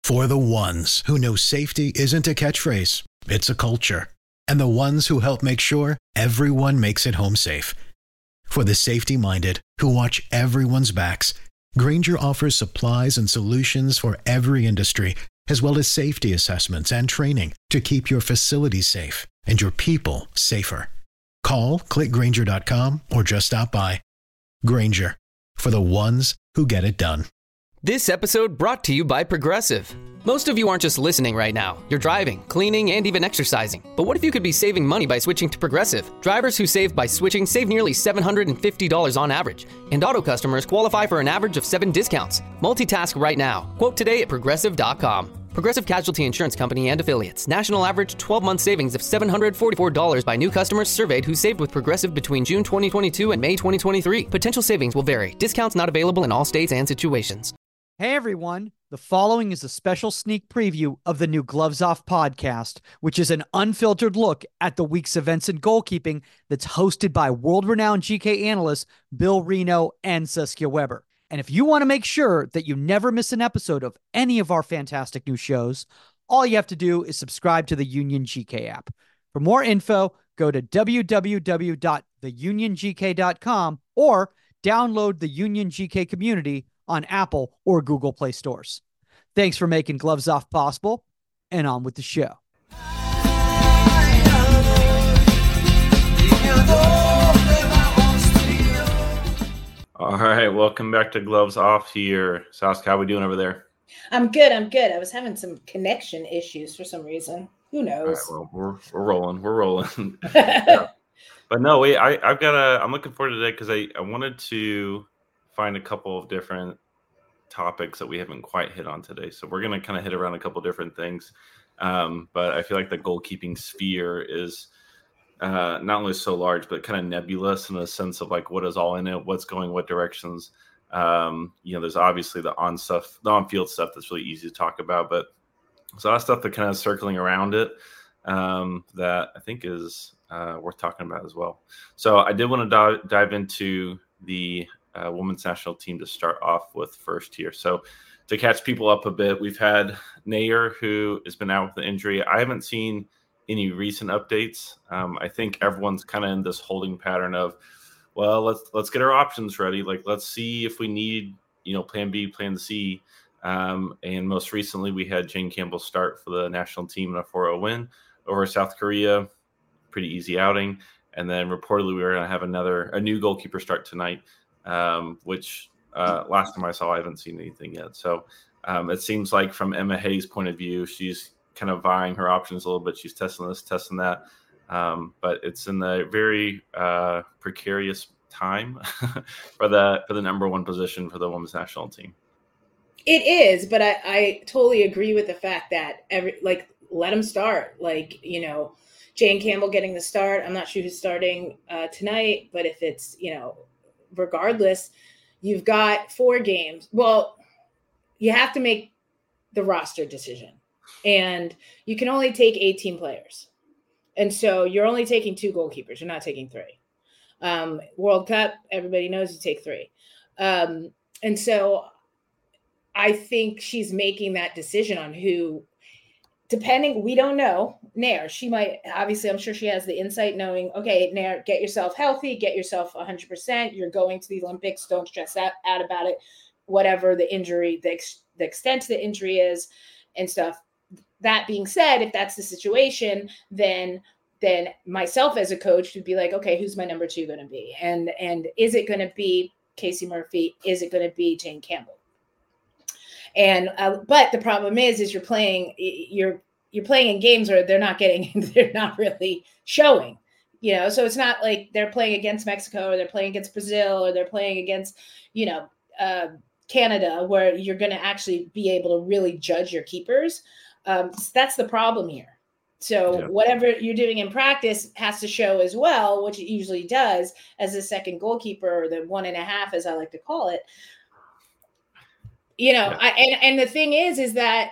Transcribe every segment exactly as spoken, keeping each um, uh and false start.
For the ones who know safety isn't a catchphrase, it's a culture. And the ones who help make sure everyone makes it home safe. For the safety-minded who watch everyone's backs, Grainger offers supplies and solutions for every industry, as well as safety assessments and training to keep your facilities safe and your people safer. Call, click Grainger dot com, or just stop by. Grainger, for the ones who get it done. This episode brought to you by Progressive. Most of you aren't just listening right now. You're driving, cleaning, and even exercising. But what if you could be saving money by switching to Progressive? Drivers who save by switching save nearly seven hundred fifty dollars on average. And auto customers qualify for an average of seven discounts. Multitask right now. Quote today at progressive dot com. Progressive Casualty Insurance Company and Affiliates. National average twelve-month savings of seven hundred forty-four dollars by new customers surveyed who saved with Progressive between June twenty twenty-two and May twenty twenty-three. Potential savings will vary. Discounts not available in all states and situations. Hey everyone, the following is a special sneak preview of the new Gloves Off podcast, which is an unfiltered look at the week's events in goalkeeping that's hosted by world-renowned G K analysts Bill Reno and Saskia Weber. And if you want to make sure that you never miss an episode of any of our fantastic new shows, all you have to do is subscribe to the Union G K app. For more info, go to w w w dot the union g k dot com or download the Union G K community on Apple or Google Play stores. Thanks for making Gloves Off possible, and on with the show. All right, welcome back to Gloves Off here. Saskia, how we doing over there? I'm good, I'm good. I was having some connection issues for some reason. Who knows? All right, well, we're, we're rolling, we're rolling. Yeah. But no, wait, I, I've got a, I'm looking forward to today because I, I wanted to find a couple of different topics that we haven't quite hit on today. So we're going to kind of hit around a couple different things. Um, but I feel like the goalkeeping sphere is uh, not only so large, but kind of nebulous in the sense of like what is all in it, what's going what directions. Um, you know, there's obviously the on stuff, the on-field stuff that's really easy to talk about, but there's a lot of stuff that kind of circling around it um, that I think is uh, worth talking about as well. So I did want to dive, dive into the Uh, women's national team to start off with first here. So to catch people up a bit, we've had Naeher, who has been out with an injury. I haven't seen any recent updates. Um, I think everyone's kind of in this holding pattern of, well, let's let's get our options ready. Like, let's see if we need, you know, plan B, plan C. Um, and most recently, we had Jane Campbell start for the national team in a four oh win over South Korea. Pretty easy outing. And then reportedly, we were going to have another a new goalkeeper start tonight. Um, which uh, last time I saw, I haven't seen anything yet. So um, it seems like from Emma Hayes' point of view, she's kind of vying her options a little bit. She's testing this, testing that. Um, but it's in the very uh, precarious time for the for the number one position for the women's national team. It is, but I, I totally agree with the fact that every like let them start. Like, you know, Jane Campbell getting the start. I'm not sure who's starting uh, tonight, but if it's, you know, regardless, you've got four games. Well, you have to make the roster decision, and you can only take eighteen players. And so you're only taking two goalkeepers. You're not taking three. Um, World Cup, everybody knows you take three. Um, and so I think she's making that decision on who, depending, we don't know. Naeher, she might, obviously, I'm sure she has the insight knowing, okay, Naeher, get yourself healthy, get yourself one hundred percent. You're going to the Olympics. Don't stress out, out about it, whatever the injury, the, ex, the extent of the injury is and stuff. That being said, if that's the situation, then then myself as a coach would be like, okay, who's my number two going to be? And, and is it going to be Casey Murphy? Is it going to be Jane Campbell? And uh, but the problem is, is you're playing, you're you're playing in games where they're not getting, they're not really showing, you know. So it's not like they're playing against Mexico or they're playing against Brazil or they're playing against, you know, uh, Canada, where you're going to actually be able to really judge your keepers. Um, that's the problem here. So yeah. Whatever you're doing in practice has to show as well, which it usually does as a second goalkeeper, or the one and a half, as I like to call it. You know, yeah. I, and, and the thing is, is that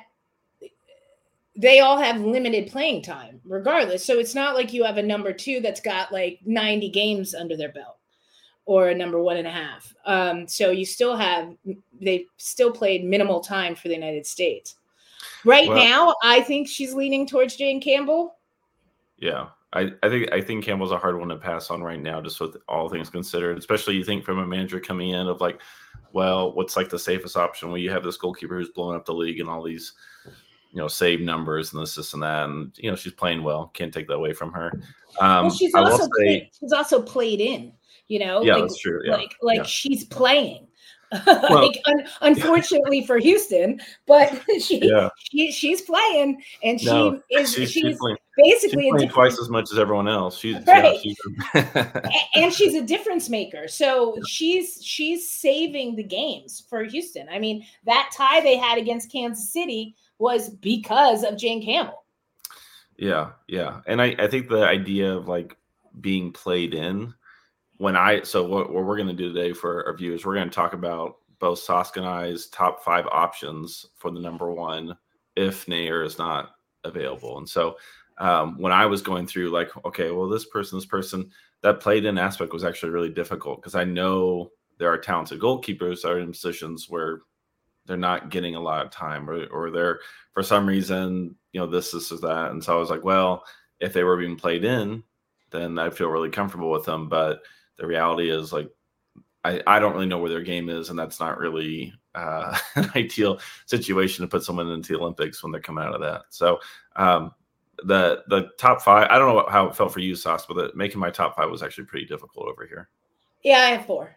they all have limited playing time regardless. So it's not like you have a number two that's got like ninety games under their belt or a number one and a half. Um, so you still have, they still played minimal time for the United States. Right Well, now, I think she's leaning towards Jane Campbell. Yeah, I, I think I think Campbell's a hard one to pass on right now, just with all things considered. Especially you think from a manager coming in of like, well, what's like the safest option? Well, you have this goalkeeper who's blowing up the league and all these, you know, save numbers and this, this, and that, and you know she's playing well. Can't take that away from her. Um, Well, she's I will also say, played, she's also played in. You know, yeah, like that's true. Yeah, like like yeah. she's playing. Well, like un- unfortunately for Houston, but she Yeah. she she's playing and she no, is she's, she's, she's playing. basically She's a playing different, twice as much as everyone else. She's Right. Yeah, she's, a- and she's a difference maker. So she's she's saving the games for Houston. I mean, that tie they had against Kansas City was because of Jane Campbell. Yeah, yeah. And I, I think the idea of like being played in when I so what, what we're gonna do today for our viewers, we're gonna talk about both Saskia and I's top five options for the number one if Nair is not available. And so um, when I was going through like, okay, well, this person, this person, that played in aspect was actually really difficult because I know there are talented goalkeepers that are in positions where they're not getting a lot of time or, or they're for some reason, you know, this, this is that. And so I was like, well, if they were being played in, then I feel really comfortable with them. But the reality is like, I, I don't really know where their game is. And that's not really uh, an ideal situation to put someone into the Olympics when they're coming out of that. So um, the, the top five, I don't know how it felt for you, Sas, but the, making my top five was actually pretty difficult over here. Yeah, I have four.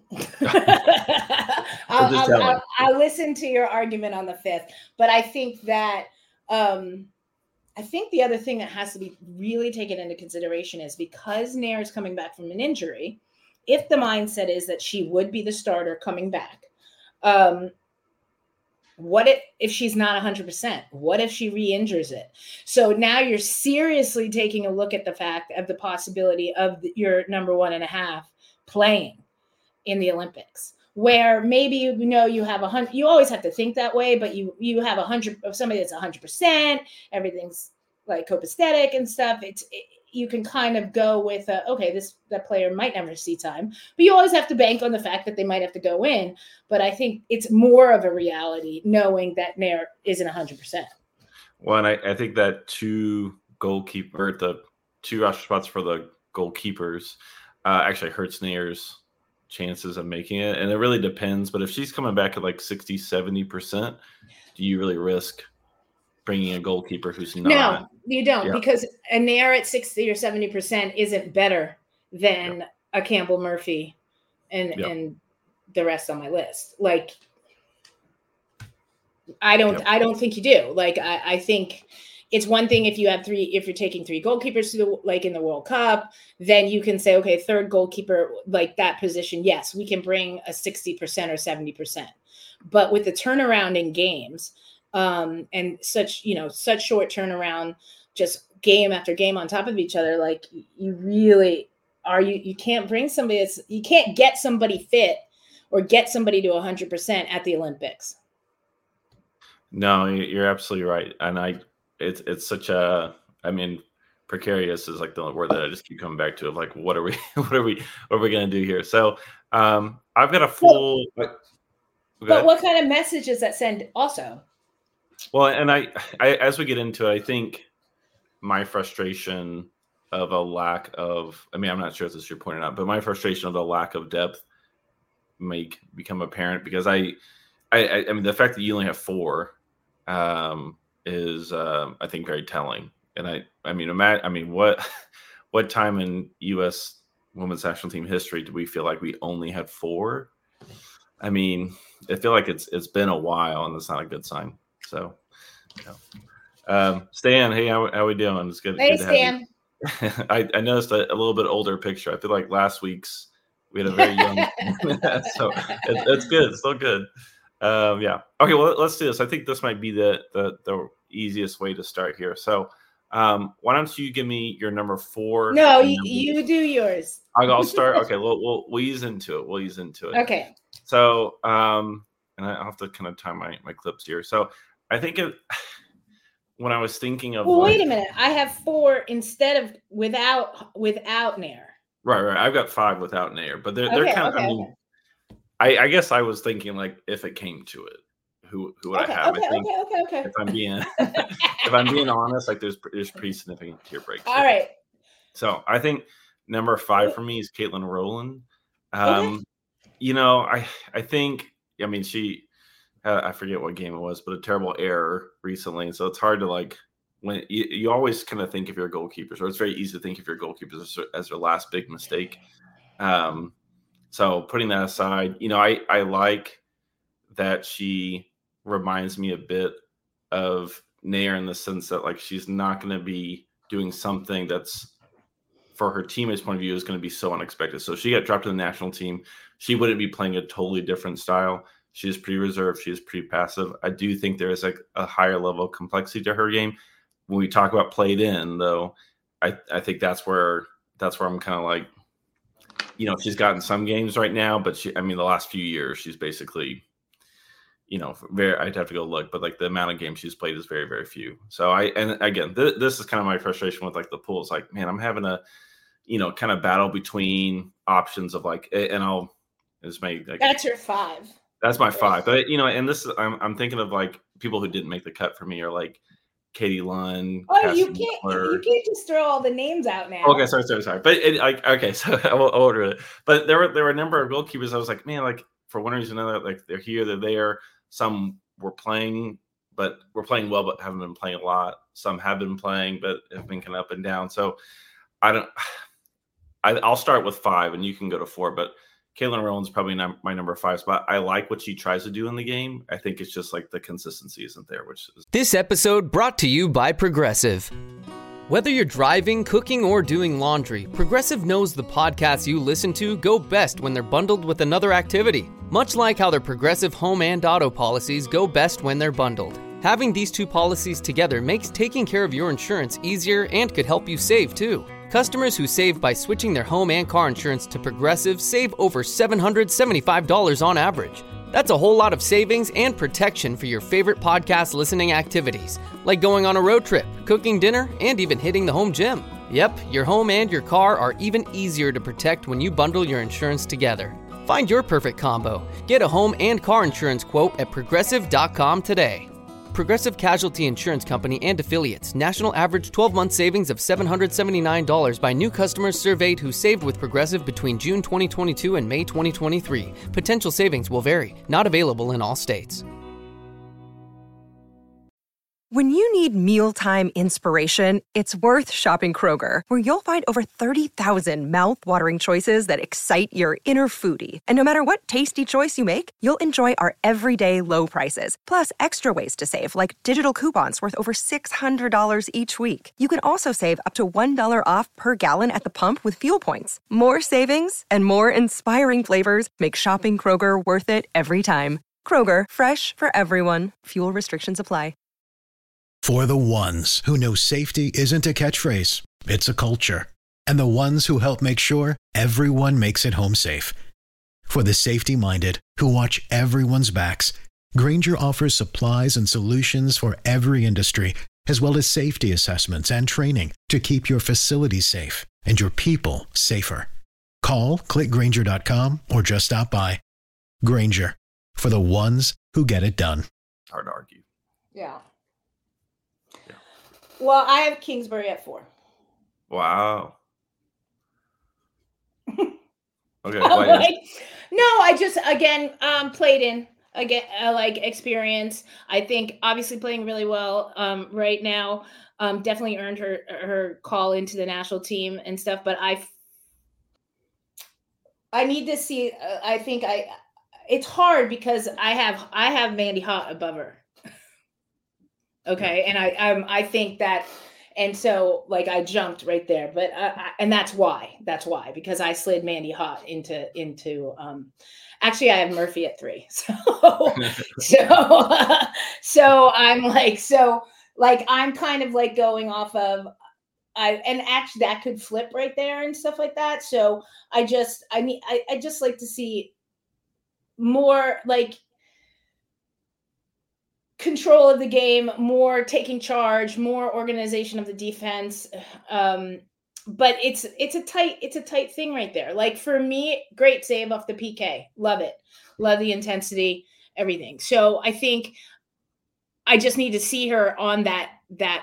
I'll, I'll, I'll, I'll listen to your argument on the fifth, but I think that um, I think the other thing that has to be really taken into consideration is because Nair is coming back from an injury, if the mindset is that she would be the starter coming back, um, what if, if she's not one hundred percent? What if she re-injures it? So now you're seriously taking a look at the fact of the possibility of the, your number one and a half playing in the Olympics, where maybe you know you have a hundred. You always have to think that way, but you you have a hundred of somebody that's a hundred percent. Everything's like copacetic and stuff. It's it, you can kind of go with a, okay, this that player might never see time, but you always have to bank on the fact that they might have to go in. But I think it's more of a reality knowing that Nair isn't a hundred percent. Well, and I, I think that two goalkeeper, the two roster spots for the goalkeepers, uh, actually hurts Nair's chances of making it. And it really depends. But if she's coming back at like sixty, seventy percent, do you really risk bringing a goalkeeper who's not? No, you don't, yeah. because a Nair at sixty or seventy percent isn't better than yeah. a Campbell Murphy and, yeah. and the rest on my list. Like, I don't, yep. I don't think you do. Like, I, I think it's one thing if you have three, if you're taking three goalkeepers to the, like in the World Cup, then you can say, okay, third goalkeeper, like that position. Yes, we can bring a sixty percent or seventy percent, but with the turnaround in games um, and such, you know, such short turnaround, just game after game on top of each other, like you really are, you, you can't bring somebody that's, you can't get somebody fit or get somebody to a hundred percent at the Olympics. No, you're absolutely right. And I, it's, it's such a, I mean, precarious is like the word that I just keep coming back to of like, what are we, what are we, what are we going to do here? So um, I've got a full, well, but what kind of message does that send also? Well, and I, I, as we get into it, I think my frustration of a lack of, I mean, I'm not sure if this is your point or not, but my frustration of the lack of depth make become apparent because I, I, I mean, the fact that you only have four um, is, um, I think, very telling. And I, I mean, imagine, I mean, what, what time in U S women's national team history do we feel like we only had four? I mean, I feel like it's it's been a while, and that's not a good sign. So, you know. um, Stan, hey, how how we doing? It's good. Hey, good to Stan. have you. I, I noticed a, a little bit older picture. I feel like last week's we had a very young, so it, it's good. It's still good. Um, yeah. Okay. Well, let's do this. I think this might be the the, the easiest way to start here. So, um, why don't you give me your number four? No, you, you do yours. I'll, I'll start. Okay. We'll, we'll we'll ease into it. We'll ease into it. Okay. So, um, and I'll have to kind of time my, my clips here. So, I think it, when I was thinking of, well, like, wait a minute. I have four instead of without without Nair. Right, right. I've got five without Nair, but they're Okay, they're kind of. okay, I mean, okay. I, I guess I was thinking like if it came to it, who who would okay, I have. okay, I think okay, okay, okay. if I'm being if I'm being honest, like there's there's pretty significant tier breaks. All right. So I think number five for me is Caitlin Rowland. Um, Okay. You know, I I think I mean she uh, I forget what game it was, but a terrible error recently. So it's hard to like when you, you always kind of think of your goalkeepers, or it's very easy to think of your goalkeepers as, as their last big mistake. Um, so putting that aside, you know, I I like that she reminds me a bit of Nair in the sense that like she's not going to be doing something that's for her teammates' point of view is going to be so unexpected. So she got dropped to the national team. She wouldn't be playing a totally different style. She is pretty reserved. She is pretty passive. I do think there is like a higher level of complexity to her game. When we talk about played in, though, I, I think that's where that's where I'm kind of like, you know, she's gotten some games right now, but she, I mean, the last few years, she's basically, you know, very, I'd have to go look, but like the amount of games she's played is very, very few. So I, and again, th- this is kind of my frustration with like the pool. It's like, man, I'm having a, you know, kind of battle between options of like, and I'll just make like, That's your five. That's my five. But, you know, and this is, I'm, I'm thinking of like people who didn't make the cut for me are like Katie Lund. Oh, Cassie you can't, Miller. you can't just throw all the names out now. Okay, sorry, sorry, sorry. But it, like, okay, so I will order it. But there were there were a number of goalkeepers. I was like, man, like for one reason or another, like they're here, they're there. Some were playing, but were playing well, but haven't been playing a lot. Some have been playing, but have been kind of up and down. So I don't. I, I'll start with five, and you can go to four. But Caitlin Rowland's probably num- my number five spot. I like what she tries to do in the game. I think it's just like the consistency isn't there, which is. This episode brought to you by Progressive. Whether you're driving, cooking, or doing laundry, Progressive knows the podcasts you listen to go best when they're bundled with another activity. Much like how their Progressive home and auto policies go best when they're bundled. Having these two policies together makes taking care of your insurance easier and could help you save too. Customers who save by switching their home and car insurance to Progressive save over seven hundred seventy-five dollars on average. That's a whole lot of savings and protection for your favorite podcast listening activities, like going on a road trip, cooking dinner, and even hitting the home gym. Yep, your home and your car are even easier to protect when you bundle your insurance together. Find your perfect combo. Get a home and car insurance quote at progressive dot com today. Progressive Casualty Insurance Company and Affiliates. National average twelve-month savings of seven hundred seventy-nine dollars by new customers surveyed who saved with Progressive between June twenty twenty-two and May twenty twenty-three. Potential savings will vary. Not available in all states. When you need mealtime inspiration, it's worth shopping Kroger, where you'll find over thirty thousand mouth-watering choices that excite your inner foodie. And no matter what tasty choice you make, you'll enjoy our everyday low prices, plus extra ways to save, like digital coupons worth over six hundred dollars each week. You can also save up to one dollar off per gallon at the pump with fuel points. More savings and more inspiring flavors make shopping Kroger worth it every time. Kroger, fresh for everyone. Fuel restrictions apply. For the ones who know safety isn't a catchphrase, it's a culture. And the ones who help make sure everyone makes it home safe. For the safety-minded who watch everyone's backs, Grainger offers supplies and solutions for every industry, as well as safety assessments and training to keep your facilities safe and your people safer. Call, click Grainger dot com, or just stop by. Grainger, for the ones who get it done. Hard to argue. Yeah. Well, I have Kingsbury at four. Wow. Okay. Oh, like, no, I just again um, played in again uh, like experience. I think obviously playing really well um, right now. Um, definitely earned her her call into the national team and stuff. But I I need to see. Uh, I think I it's hard because I have I have Mandy Hott above her. Okay. And I, um, I think that, and so like I jumped right there, but, uh, I, and that's why, that's why, because I slid Mandy Hott into, into, um, actually I have Murphy at three. So, so, uh, so I'm like, so like, I'm kind of like going off of, I, and actually that could flip right there and stuff like that. So I just, I need, I, I just like to see more like, control of the game, more taking charge, more organization of the defense. Um, but it's it's a tight it's a tight thing right there. Like for me, great save off the P K. Love it. Love the intensity. everything. So I think I just need to see her on that that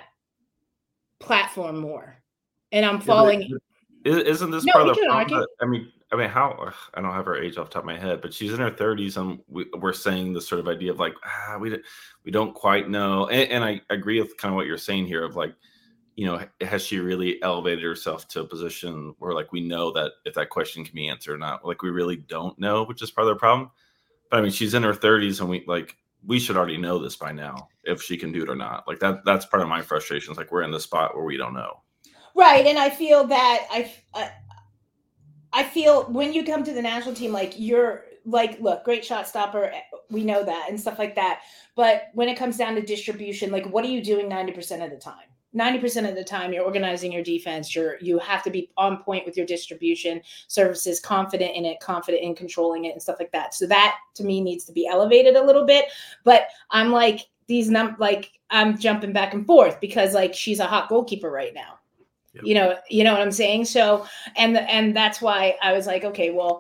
platform more. And I'm following. Isn't this no, part of the problem? argue. That, I mean, I mean, how I don't have her age off the top of my head, but she's in her thirties, and we, we're saying this sort of idea of like, ah, we we don't quite know. And, and I agree with kind of what you're saying here of like, you know, has she really elevated herself to a position where like we know that if that question can be answered or not? Like we really don't know, which is part of the problem. But I mean, she's in her thirties, and we like we should already know this by now if she can do it or not. Like that that's part of my frustration. It's like we're in the spot where we don't know. Right, and I feel that I. I I feel when you come to the national team, like you're like, look, great shot stopper. We know that and stuff like that. But when it comes down to distribution, like what are you doing ninety percent of the time? ninety percent of the time you're organizing your defense. You're, you have to be on point with your distribution services, confident in it, confident in controlling it and stuff like that. So that to me needs to be elevated a little bit. But I'm like these num like I'm jumping back and forth because like she's a hot goalkeeper right now. You know, you know what I'm saying? So, and, the, and that's why I was like, okay, well,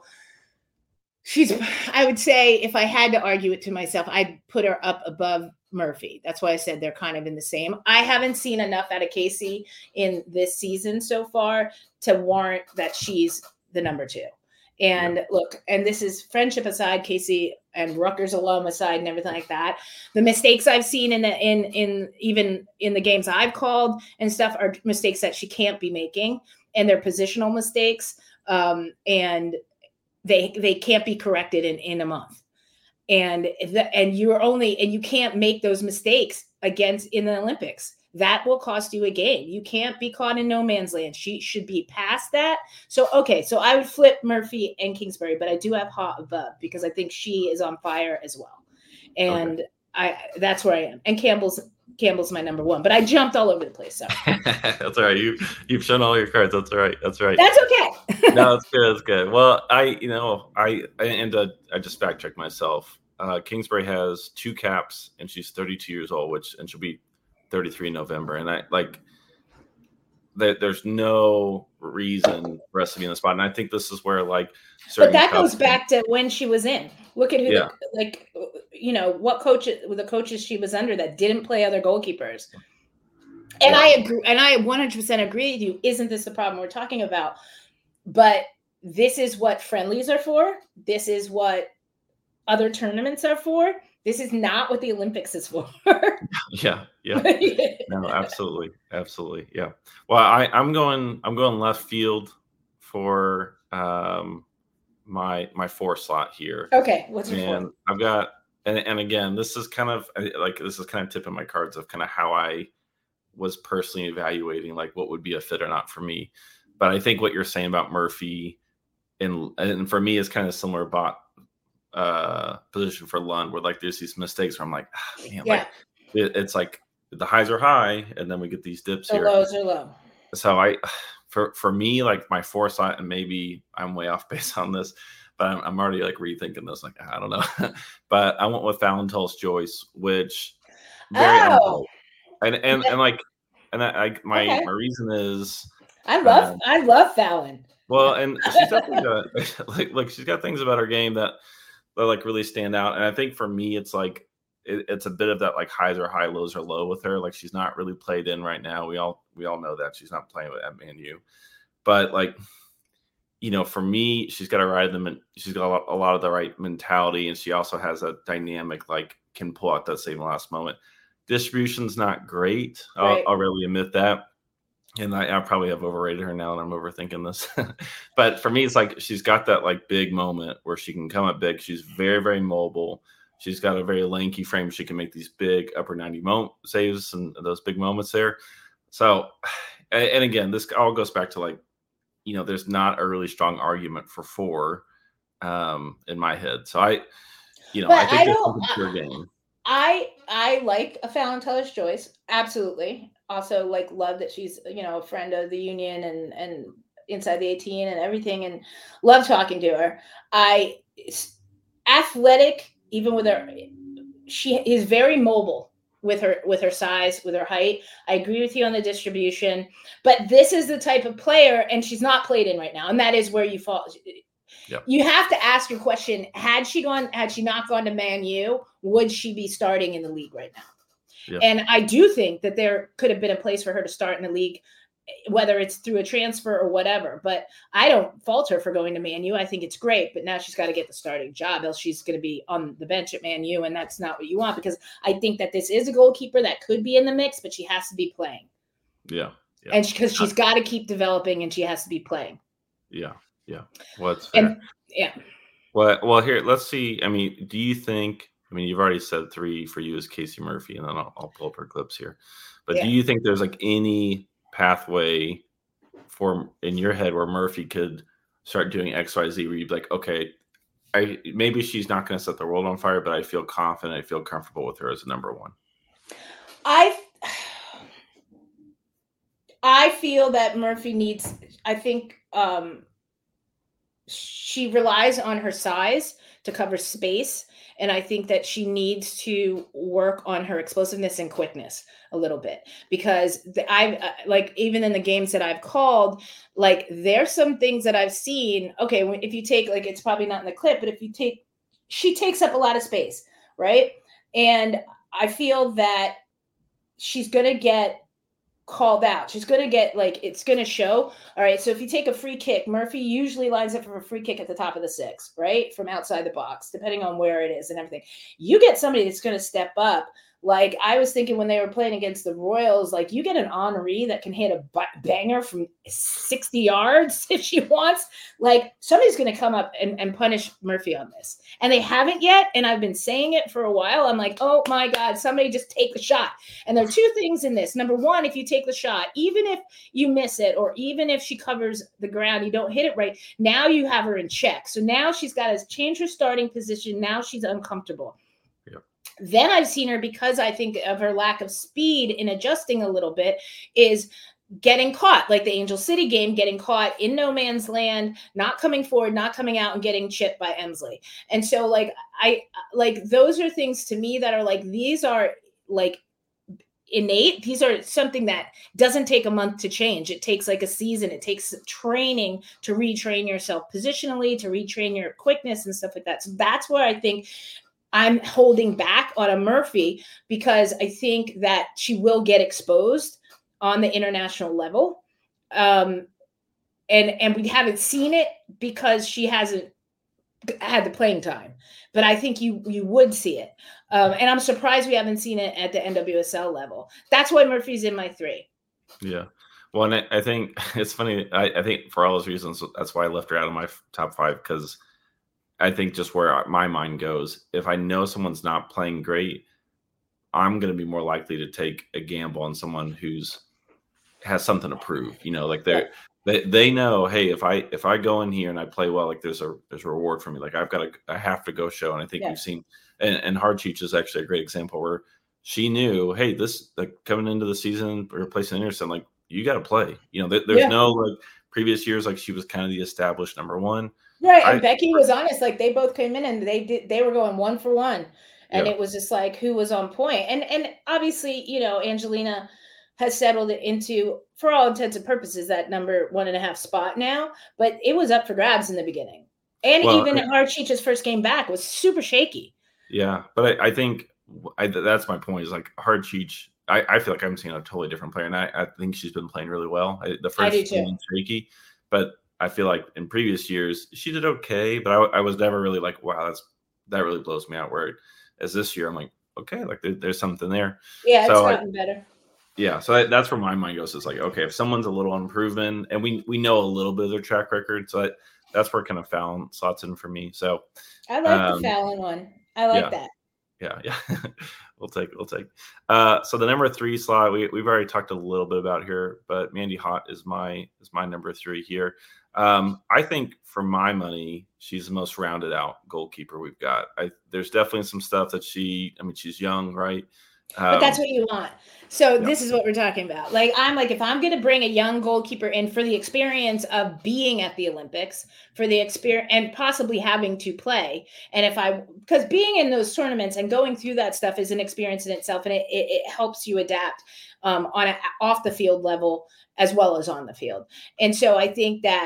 she's, I would say if I had to argue it to myself, I'd put her up above Murphy. That's why I said they're kind of in the same. I haven't seen enough out of Casey in this season so far to warrant that she's the number two. And yeah. Look, and this is friendship aside, Casey and Rutgers alum aside and everything like that. The mistakes I've seen in the, in in even in the games I've called and stuff are mistakes that she can't be making, and they're positional mistakes, um, and they they can't be corrected in, in a month. And the, and you're only and you can't make those mistakes against in the Olympics. That will cost you a game. You can't be caught in no man's land. She should be past that. So, okay. So I would flip Murphy and Kingsbury, but I do have Hot above because I think she is on fire as well. And okay. I, that's where I am. And Campbell's, Campbell's my number one, but I jumped all over the place. So that's all right. You, you've shown all your cards. That's all right. That's right. That's okay. No, it's good. It's good. Well, I, you know, I, and uh, I just fact checked myself. Uh, Kingsbury has two caps and she's thirty-two years old, which, and she'll be thirty-three in November, and I like that. There's no reason for us to be in the spot, and I think this is where like. But that goes back to when she was in. Look at who, yeah. the, like, you know, what coaches, the coaches she was under that didn't play other goalkeepers. And yeah. I agree, and I one hundred percent agree with you. Isn't this the problem we're talking about? But this is what friendlies are for. This is what other tournaments are for. This is not what the Olympics is for. yeah, yeah. No, absolutely. Absolutely. Yeah. Well, I, I'm going I'm going left field for um my my four slot here. Okay. What's your and four? I've got and, and again, this is kind of like this is kind of tipping my cards of kind of how I was personally evaluating like what would be a fit or not for me. But I think what you're saying about Murphy and and for me is kind of similar about uh position for Lund where like there's these mistakes where I'm like, ah, man, yeah. like it, it's like the highs are high and then we get these dips the here. Lows are low. So I for for me like my foresight, and maybe I'm way off base on this, but I'm, I'm already like rethinking this. Like I don't know, but I went with Fallon Tullis-Joyce, which very oh. and and and like and I, I my okay. my reason is I love um, I love Fallon. Well, and she's definitely got like like she's got things about her game that. That like really stand out. And I think for me, it's like, it, it's a bit of that like highs are high, lows are low with her. Like she's not really played in right now. We all, we all know that she's not playing with at Man U, but like, you know, for me, she's got a ride them. She's got a lot, a lot of the right mentality. And she also has a dynamic, like can pull out that same last moment. Distribution's not great. Right. I'll, I'll really admit that. And I, I probably have overrated her now and I'm overthinking this. But for me, it's like she's got that like big moment where she can come up big. She's very, very mobile. She's got a very lanky frame. She can make these big upper ninety moment saves and those big moments there. So, and, and again, this all goes back to like, you know, there's not a really strong argument for four um, in my head. So I, you know, but I think I it's your game. I, I like a Fallon Tullis-Joyce. Absolutely. Also like love that she's, you know, a friend of the union and, and inside the eighteen and everything, and love talking to her. I athletic, even with her, she is very mobile with her, with her size, with her height. I agree with you on the distribution, but this is the type of player, and she's not played in right now. And that is where you fall. Yep. You have to ask your question. Had she gone, had she not gone to Man U, would she be starting in the league right now? Yep. And I do think that there could have been a place for her to start in the league, whether it's through a transfer or whatever. But I don't fault her for going to Man U. I think it's great, but now she's got to get the starting job, else she's going to be on the bench at Man U, and that's not what you want, because I think that this is a goalkeeper that could be in the mix, but she has to be playing. Yeah. yeah. And because she, she's got to keep developing, and she has to be playing. Yeah. Yeah. Well, that's fair. And, yeah. Well, well, here, let's see. I mean, do you think, I mean, you've already said three for you is Casey Murphy, and then I'll, I'll pull up her clips here. But Yeah. do you think there's like any pathway for in your head where Murphy could start doing X, Y, Z, where you'd be like, okay, I maybe she's not going to set the world on fire, but I feel confident, I feel comfortable with her as a number one? I I feel that Murphy needs, I think um, she relies on her size to cover space. And I think that she needs to work on her explosiveness and quickness a little bit, because the, I've uh, like, even in the games that I've called, like there's some things that I've seen. Okay. When, if you take, like, it's probably not in the clip, but if you take, she takes up a lot of space. Right. And I feel that she's going to get called out. She's going to get, like, it's going to show. All right. So if you take a free kick, Murphy usually lines up for a free kick at the top of the six, right? From outside the box, depending on where it is and everything. You get somebody that's going to step up. Like I was thinking when they were playing against the Royals, like you get an Henry that can hit a banger from sixty yards if she wants. Like somebody's going to come up and, and punish Murphy on this. And they haven't yet. And I've been saying it for a while. I'm like, oh my God, somebody just take the shot. And there are two things in this. Number one, if you take the shot, even if you miss it, or even if she covers the ground, you don't hit it right, now you have her in check. So now she's got to change her starting position. Now she's uncomfortable. Then I've seen her, because I think of her lack of speed in adjusting a little bit, is getting caught, like the Angel City game, getting caught in no man's land, not coming forward, not coming out, and getting chipped by Emsley. And so like, I like, those are things to me that are like, these are like innate. These are something that doesn't take a month to change. It takes like a season. It takes training to retrain yourself positionally, to retrain your quickness and stuff like that. So that's where I think I'm holding back on a Murphy, because I think that she will get exposed on the international level. Um, and, and we haven't seen it because she hasn't had the playing time, but I think you, you would see it. Um, and I'm surprised we haven't seen it at the N W S L level. That's why Murphy's in my three. Yeah. Well, and I, I think it's funny. I, I think for all those reasons, that's why I left her out of my top five, because I think just where my mind goes, if I know someone's not playing great, I'm going to be more likely to take a gamble on someone who's has something to prove. You know, like they're they they know, hey, if I if I go in here and I play well, like there's a there's a reward for me. Like I've got to I have to go show. And I think yeah. we've seen, and and Hardcheech is actually a great example where she knew, hey, this like coming into the season, replacing Anderson, like you got to play. You know, there, there's yeah. no like previous years, like she was kind of the established number one. Right. And I, Becky was honest, like they both came in and they did, they were going one for one. And yeah. it was just like, who was on point? And, and obviously, you know, Angelina has settled it into, for all intents and purposes, that number one and a half spot now, but it was up for grabs in the beginning. And well, even I, Hardcheech's first game back was super shaky. Yeah. But I, I think I, that's my point, is like Hardcheech, I, I feel like I'm seeing a totally different player. And I, I think she's been playing really well. I, the first game shaky, but I feel like in previous years she did okay, but I, I was never really like, wow, that's that really blows me out. Where as this year, I'm like, okay, like there, there's something there. Yeah, it's so gotten I, better. Yeah, so that, that's where my mind goes. Is like, okay, if someone's a little unproven, and we we know a little bit of their track record, so that, that's where kind of Fallon slots in for me. So I like um, the Fallon one. I like yeah. that. Yeah, yeah. we'll take, we'll take. Uh, so the number three slot, we we've already talked a little bit about here, but Mandy Hott is my is my number three here. Um, I think for my money, she's the most rounded out goalkeeper we've got. I, there's definitely some stuff that she. I mean, she's young, right? Um, but that's what you want. So yeah. this is what we're talking about. Like, I'm like, if I'm going to bring a young goalkeeper in for the experience of being at the Olympics, for the experience and possibly having to play. And if I, because being in those tournaments and going through that stuff is an experience in itself. And it, it, it helps you adapt um, on a off the field level as well as on the field. And so I think that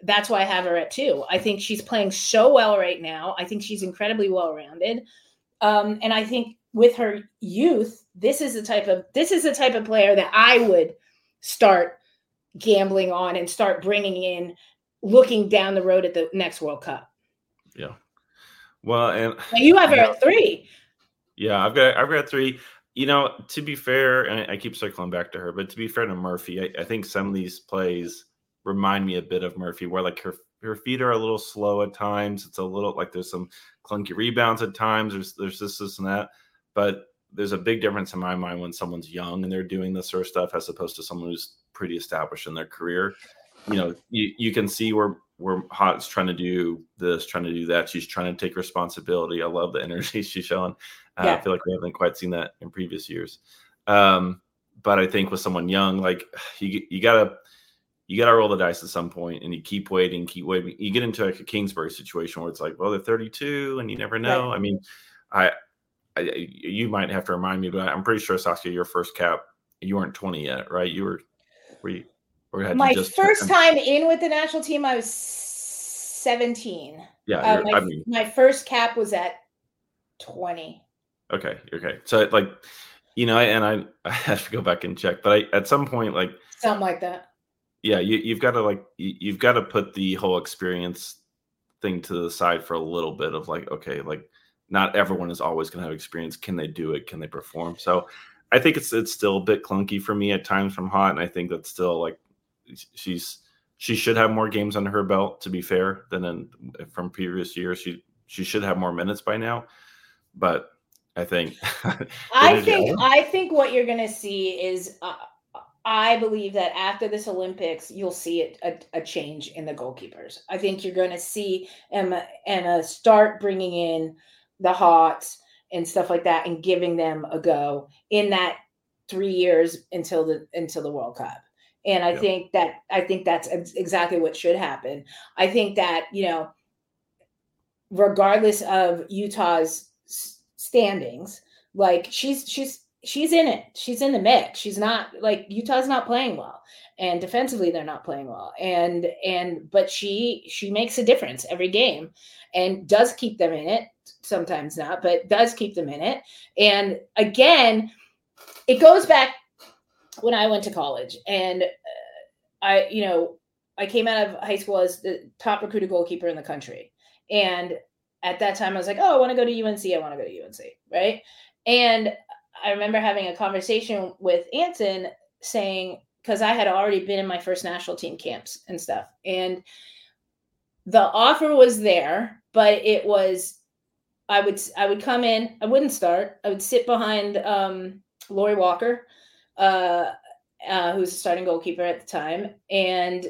that's why I have her at two. I think she's playing so well right now. I think she's incredibly well-rounded. Um, and I think with her youth, this is the type of this is the type of player that I would start gambling on and start bringing in, looking down the road at the next World Cup. Yeah. Well, and now you have her you know, at three. Yeah, I've got I've got three. You know, to be fair, and I keep circling back to her, but to be fair to Murphy, I, I think some of these plays remind me a bit of Murphy, where like her her feet are a little slow at times. It's a little like there's some clunky rebounds at times. There's there's this, this, and that. But there's a big difference in my mind when someone's young and they're doing this sort of stuff as opposed to someone who's pretty established in their career. You know, you, you can see where where Hot's trying to do this, trying to do that. She's trying to take responsibility. I love the energy she's showing. Uh, yeah. I feel like we haven't quite seen that in previous years. Um, but I think with someone young, like you, you gotta, you gotta roll the dice at some point, and you keep waiting, keep waiting. You get into like a Kingsbury situation where it's like, well, they're thirty-two, and you never know. Right. I mean, I, I, you might have to remind me, but I'm pretty sure, Saskia, your first cap, you weren't twenty yet, right? You were, were you? Or had my you just first time in with the national team, I was seventeen. Yeah, uh, my, I mean, my first cap was at twenty. Okay, okay. So like, you know, and I, I have to go back and check, but I at some point, like something like that. Yeah, you, you've got to like you, you've got to put the whole experience thing to the side for a little bit of like, okay, like not everyone is always going to have experience. Can they do it? Can they perform? So I think it's it's still a bit clunky for me at times from Hot, and I think that's still like she's she should have more games under her belt, to be fair, than in, from previous years. She she should have more minutes by now, but I think I think I think what you're going to see is uh, I believe that after this Olympics, you'll see it, a, a change in the goalkeepers. I think you're going to see Emma Emma start bringing in the Hots and stuff like that, and giving them a go in that three years until the until the World Cup. And I yep. think that I think that's exactly what should happen. I think that, you know, regardless of Utah's standings, like she's she's she's in it. She's in the mix. She's not like Utah's not playing well, and defensively they're not playing well. And and but she she makes a difference every game, and does keep them in it. Sometimes not, but does keep them in it. And again, it goes back when I went to college, and uh, I, you know, I came out of high school as the top recruited goalkeeper in the country. And at that time I was like, oh, I want to go to U N C. I want to go to U N C. Right. And I remember having a conversation with Anson saying, because I had already been in my first national team camps and stuff, and the offer was there, but it was, I would, I would come in, I wouldn't start. I would sit behind um, Lori Walker, uh, uh, who's a starting goalkeeper at the time. And,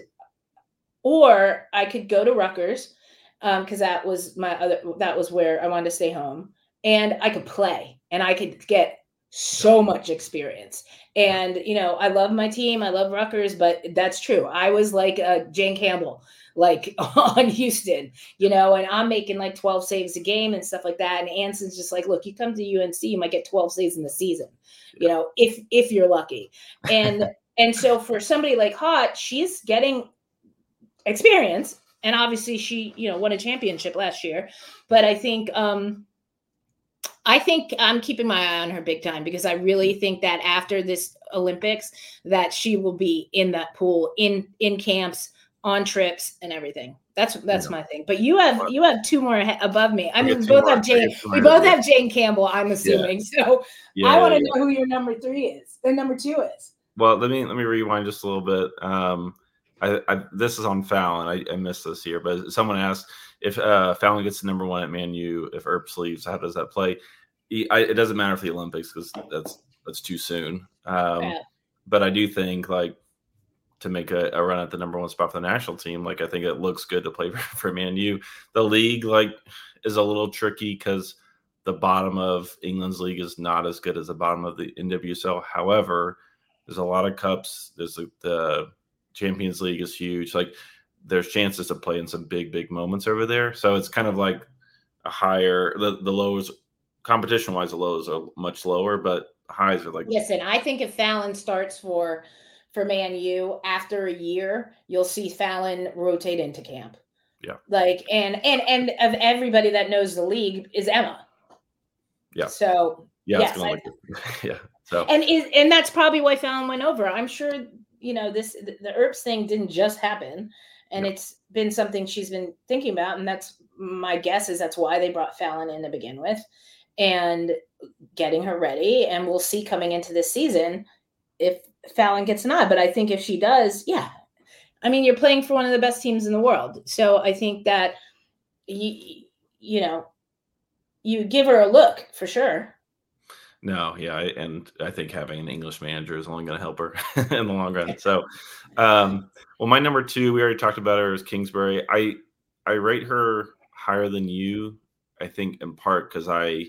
or I could go to Rutgers, um, cause that was my other, that was where I wanted to stay home, and I could play and I could get so much experience. And, you know, I love my team. I love Rutgers, but that's true. I was like uh, Jane Campbell, like on Houston, you know, and I'm making like twelve saves a game and stuff like that. And Anson's just like, look, you come to U N C, you might get twelve saves in the season, you know, if, if you're lucky. And, and so for somebody like Hot, she's getting experience, and obviously she, you know, won a championship last year, but I think, um, I think I'm keeping my eye on her big time, because I really think that after this Olympics, that she will be in that pool, in, in camps, on trips and everything. That's, that's yeah. my thing. But you have, you have two more above me. I mean, we both have Jane, we both have Jane Campbell, I'm assuming. Yeah. So yeah, I want to yeah, know yeah. who your number three is, and number two is. Well, let me, let me rewind just a little bit. Um, I, I this is on Fallon. I, I missed this here, but someone asked if uh, Fallon gets the number one at Man U, if Earps leaves, how does that play? He, I, it doesn't matter for the Olympics, because that's that's too soon. Um, yeah. But I do think, like, to make a, a run at the number one spot for the national team, like, I think it looks good to play for, for Man U. The league, like, is a little tricky because the bottom of England's league is not as good as the bottom of the N W S L. However, there's a lot of cups. There's a, the Champions League is huge. Like, there's chances to play in some big, big moments over there. So it's kind of like a higher, the, the lows, competition-wise, the lows are much lower, but highs are like. Listen, I think if Fallon starts for for Man U, after a year, you'll see Fallon rotate into camp. Yeah. Like, and, and, and of everybody that knows the league is Emma. Yeah. So, yeah. Yes, I, like yeah. So, and is, and that's probably why Fallon went over. I'm sure, you know, this, the, the Earps thing didn't just happen, and yeah. it's been something she's been thinking about. And that's my guess is that's why they brought Fallon in to begin with and getting her ready. And we'll see coming into this season if Fallon gets an eye. But I think if she does, yeah. I mean, you're playing for one of the best teams in the world. So I think that, you, you know, you give her a look for sure. No, yeah, I, and I think having an English manager is only going to help her in the long run. So, um, well, my number two, we already talked about her, is Kingsbury. I I rate her higher than you, I think, in part because I,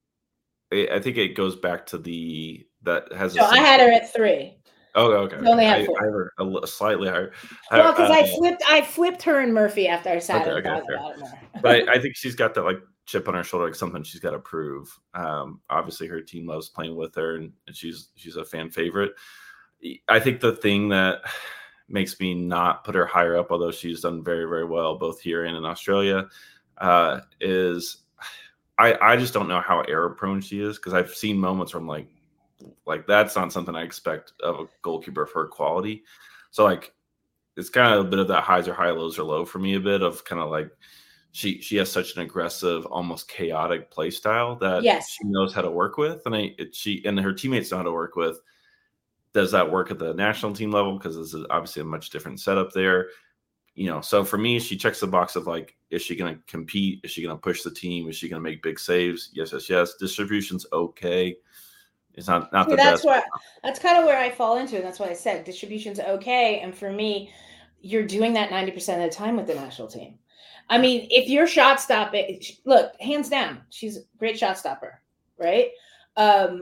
I think it goes back to the that has. So a I had her at three. Oh, okay. You only I, had four. I have her a, a slightly higher. Well, because uh, I flipped, I flipped her and Murphy after I sat okay, and okay, thought fair. about it more. But I, I think she's got that like chip on her shoulder, like something she's got to prove. Um, obviously, her team loves playing with her, and, and she's she's a fan favorite. I think the thing that makes me not put her higher up, although she's done very very well both here and in Australia, uh, is I I just don't know how error prone she is, because I've seen moments where I'm like. Like that's not something I expect of a goalkeeper for her quality. So like, it's kind of a bit of that highs or high, lows or low for me. A bit of kind of like she she has such an aggressive, almost chaotic play style that yes. she knows how to work with, and I it, she and her teammates know how to work with. Does that work at the national team level? Because this is obviously a much different setup there. You know, so for me, she checks the box of like, is she going to compete? Is she going to push the team? Is she going to make big saves? Yes, yes, yes. Distribution's okay. It's not, not See, the that's best. Where, that's kind of where I fall into, and that's why I said distribution's okay. And for me, you're doing that ninety percent of the time with the national team. I mean, if you're shot stopping, look, hands down, she's a great shot stopper, right? Um,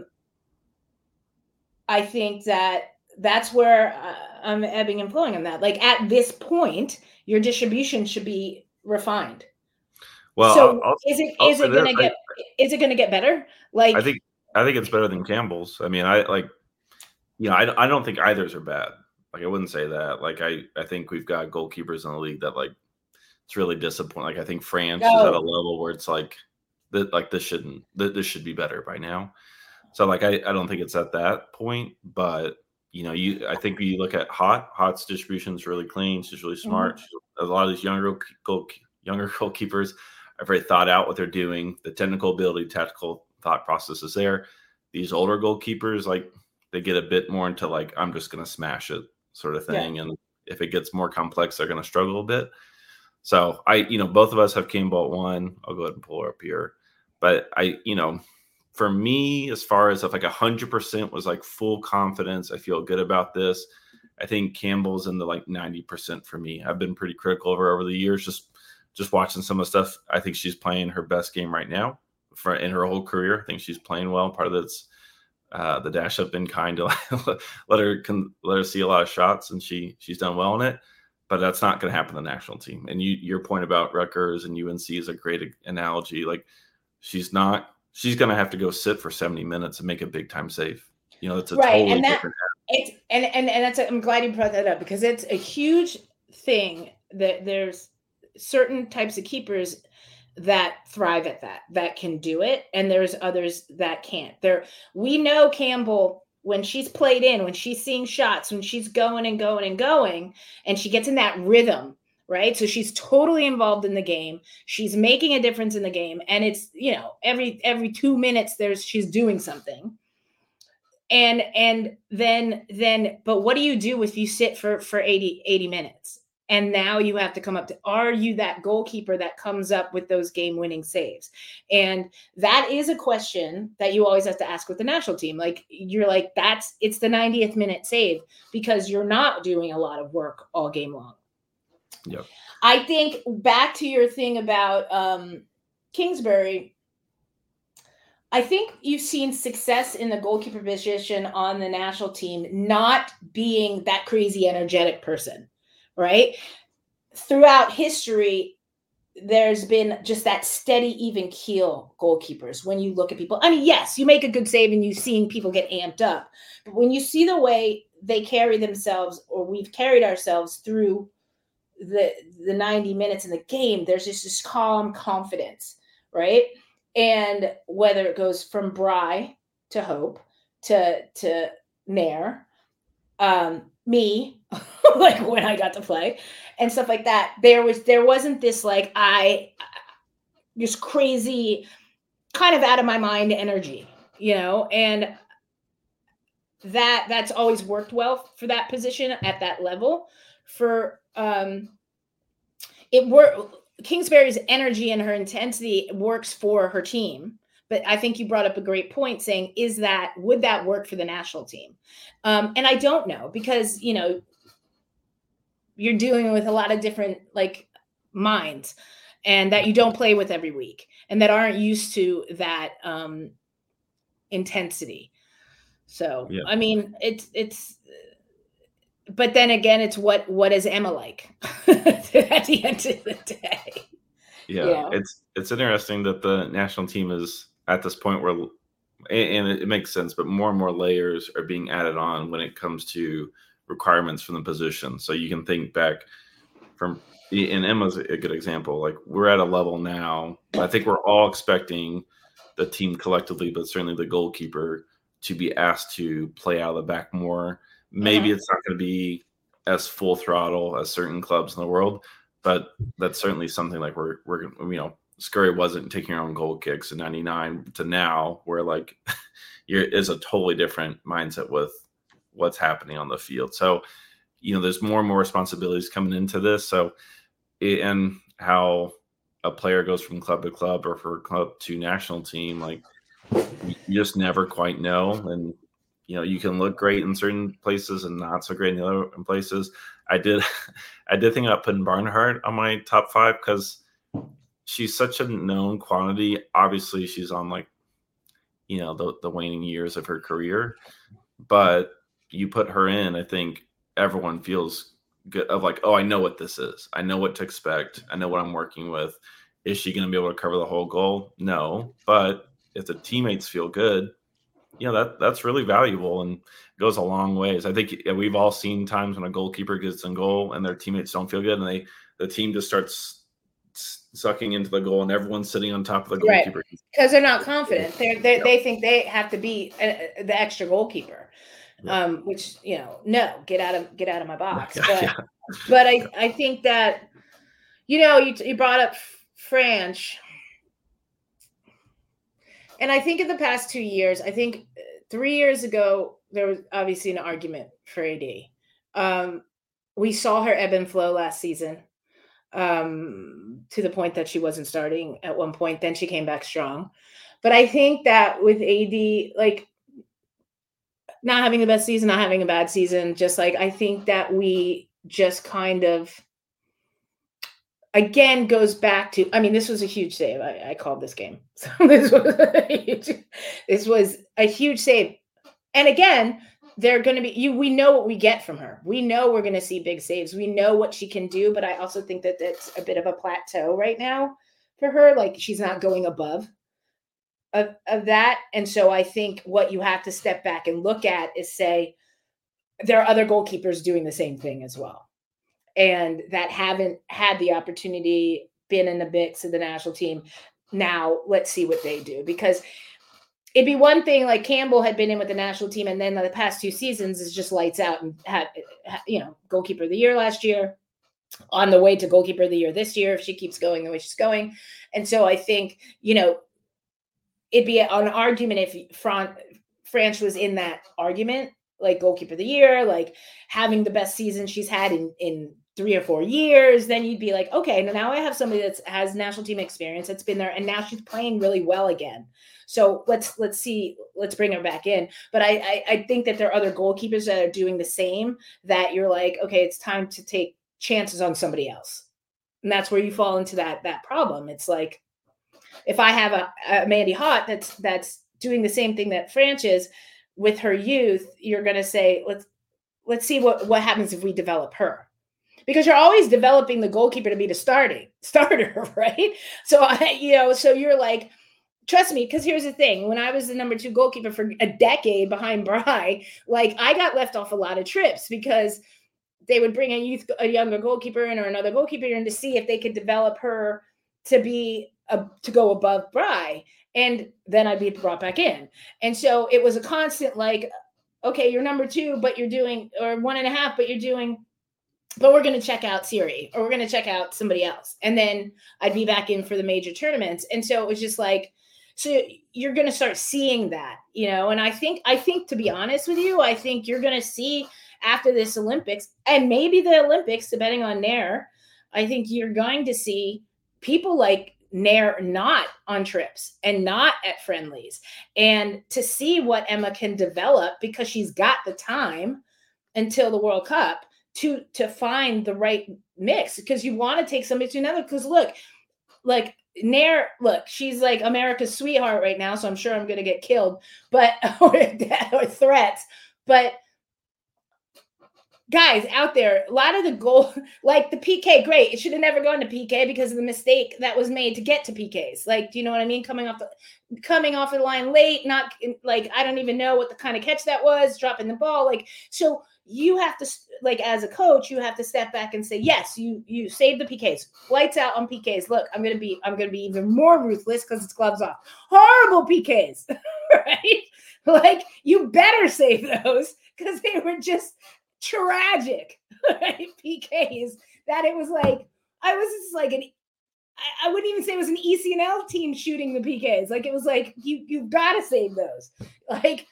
I think that that's where I'm ebbing and flowing on that. Like at this point, your distribution should be refined. Well, so I'll, I'll, is it I'll is it going to get I, is it going to get better? Like I think. I think it's better than Campbell's. I mean, I like, you know, I, I don't think either's are bad. Like, I wouldn't say that. Like, I, I think we've got goalkeepers in the league that, like, it's really disappointing. Like, I think France no. is at a level where it's like, that, like, this shouldn't, this should be better by now. So, like, I, I don't think it's at that point. But, you know, you I think you look at Hot. Hot's distribution is really clean. She's really smart. Mm-hmm. She's, a lot of these younger goal, younger goalkeepers are very thought out what they're doing. The technical ability, tactical thought process is there. These older goalkeepers, like they get a bit more into like, I'm just going to smash it sort of thing. Yeah. And if it gets more complex, they're going to struggle a bit. So I, you know, both of us have Campbell at one. I'll go ahead and pull her up here. But I, you know, for me, as far as if like a hundred percent was like full confidence, I feel good about this. I think Campbell's in the like ninety percent for me. I've been pretty critical of her over the years, just, just watching some of the stuff. I think she's playing her best game right now. For in her whole career, I think she's playing well. Part of that's uh, the dash up been kind to let her can let her see a lot of shots, and she she's done well in it. But that's not going to happen in the national team. And you, your point about Rutgers and U N C is a great analogy. Like she's not she's going to have to go sit for seventy minutes and make a big time save. You know, it's a right. totally and that, different. It's and and and that's a, I'm glad you brought that up because it's a huge thing that there's certain types of keepers that thrive at that, that can do it. And there's others that can't. There, we know Campbell, when she's played in, when she's seeing shots, when she's going and going and going, and she gets in that rhythm, right? So she's totally involved in the game. She's making a difference in the game. And it's, you know, every, every two minutes there's, she's doing something. And, and then, then, but what do you do if you sit for, for eighty, eighty minutes? And now you have to come up to, are you that goalkeeper that comes up with those game-winning saves? And that is a question that you always have to ask with the national team. Like, you're like, that's, it's the ninetieth minute save because you're not doing a lot of work all game long. Yep. I think back to your thing about um, Kingsbury, I think you've seen success in the goalkeeper position on the national team, not being that crazy energetic person. Right? Throughout history, there's been just that steady, even keel goalkeepers. When you look at people, I mean, yes, you make a good save and you've seen people get amped up. But when you see the way they carry themselves, or we've carried ourselves through the the ninety minutes in the game, there's just this calm confidence, right? And whether it goes from Bri to Hope to to Nair, um, me, like when I got to play and stuff like that, there was there wasn't this like I this crazy kind of out of my mind energy, you know, and that that's always worked well for that position at that level. For um, it work Kingsbury's energy and her intensity works for her team. But I think you brought up a great point saying, is that, would that work for the national team? Um, and I don't know, because, you know, you're dealing with a lot of different like minds, and that you don't play with every week, and that aren't used to that um, intensity. So, yeah. I mean, it's, it's, but then again, it's what, what is Emma like at the end of the day? Yeah, yeah, it's, it's interesting that the national team is at this point where, and it makes sense, but more and more layers are being added on when it comes to requirements from the position. So you can think back from, and Emma's a good example. Like, we're at a level now, I think we're all expecting the team collectively, but certainly the goalkeeper, to be asked to play out of the back more. Maybe uh-huh. It's not going to be as full throttle as certain clubs in the world, but that's certainly something like we're, we're, you know, Scurry wasn't taking her own goal kicks in ninety-nine to now, where like you're is a totally different mindset with what's happening on the field. So, you know, there's more and more responsibilities coming into this. So, and how a player goes from club to club or for club to national team, like you just never quite know. And, you know, you can look great in certain places and not so great in the other places. I did, I did think about putting Barnhart on my top five because she's such a known quantity. Obviously, she's on like, you know, the, the waning years of her career. But you put her in, I think everyone feels good of like, oh, I know what this is. I know what to expect. I know what I'm working with. Is she going to be able to cover the whole goal? No. But if the teammates feel good, you know, that that's really valuable and goes a long ways. I think we've all seen times when a goalkeeper gets in goal and their teammates don't feel good, and they the team just starts sucking into the goal and everyone's sitting on top of the goalkeeper. Right. Because they're not confident. They're, they're, they think they have to be a, the extra goalkeeper, yeah. um, which, you know, no, get out of get out of my box. But yeah. but I, I think that, you know, you, you brought up Franch. And I think in the past two years, I think three years ago, there was obviously an argument for A D. Um, we saw her ebb and flow last season. Um, to the point that she wasn't starting at one point. Then she came back strong. But I think that with A D, like not having the best season, not having a bad season, just like I think that we just kind of, again, goes back to, I mean, this was a huge save. I, I called this game. So this was a huge, this was a huge save. And again, they're going to be, you, we know what we get from her. We know we're going to see big saves. We know what she can do, but I also think that that's a bit of a plateau right now for her. Like she's not going above of, of that. And so I think what you have to step back and look at is say, there are other goalkeepers doing the same thing as well. And that haven't had the opportunity, been in the mix of the national team. Now let's see what they do, because it'd be one thing like Campbell had been in with the national team, and then the past two seasons is just lights out and had, you know, goalkeeper of the year last year, on the way to goalkeeper of the year this year if she keeps going the way she's going. And so I think, you know, it'd be an argument if Fran- Franch was in that argument, like goalkeeper of the year, like having the best season she's had in, in three or four years, then you'd be like, okay, now I have somebody that has national team experience that's been there, and now she's playing really well again. So let's let's see, let's bring her back in. But I, I I think that there are other goalkeepers that are doing the same, that you're like, okay, it's time to take chances on somebody else. And that's where you fall into that that problem. It's like, if I have a, a Mandy Hott that's that's doing the same thing that Franch is with her youth, you're gonna say, let's let's see what, what happens if we develop her. Because you're always developing the goalkeeper to be the starting starter, right? So I, you know, so you're like, trust me, because here's the thing. When I was the number two goalkeeper for a decade behind Bry, like I got left off a lot of trips because they would bring a youth, a younger goalkeeper in or another goalkeeper in to see if they could develop her to be a, to go above Bry. And then I'd be brought back in. And so it was a constant like, okay, you're number two, but you're doing, or one and a half, but you're doing, but we're going to check out Siri or we're going to check out somebody else. And then I'd be back in for the major tournaments. And so it was just like, so you're going to start seeing that, you know, and I think, I think to be honest with you, I think you're going to see after this Olympics and maybe the Olympics, depending on Nair, I think you're going to see people like Nair not on trips and not at friendlies, and to see what Emma can develop because she's got the time until the World Cup to, to find the right mix, because you want to take somebody to another, because look, like Nair, look, she's like America's sweetheart right now. So I'm sure I'm going to get killed, but, or, or threats, but guys out there, a lot of the goal, like the P K, great. It should have never gone to P K because of the mistake that was made to get to P Ks. Like, do you know what I mean? Coming off the, coming off the line late, not like, I don't even know what the kind of catch that was, dropping the ball. Like, so you have to, like, as a coach, you have to step back and say, yes, you, you save the P Ks, lights out on P Ks. Look, I'm going to be, I'm going to be even more ruthless because it's gloves off. Horrible P Ks, right? Like, you better save those because they were just tragic, right? P Ks that it was like, I was just like an, I, I wouldn't even say it was an E C N L team shooting the P Ks. Like, it was like, you, you've got to save those. Like,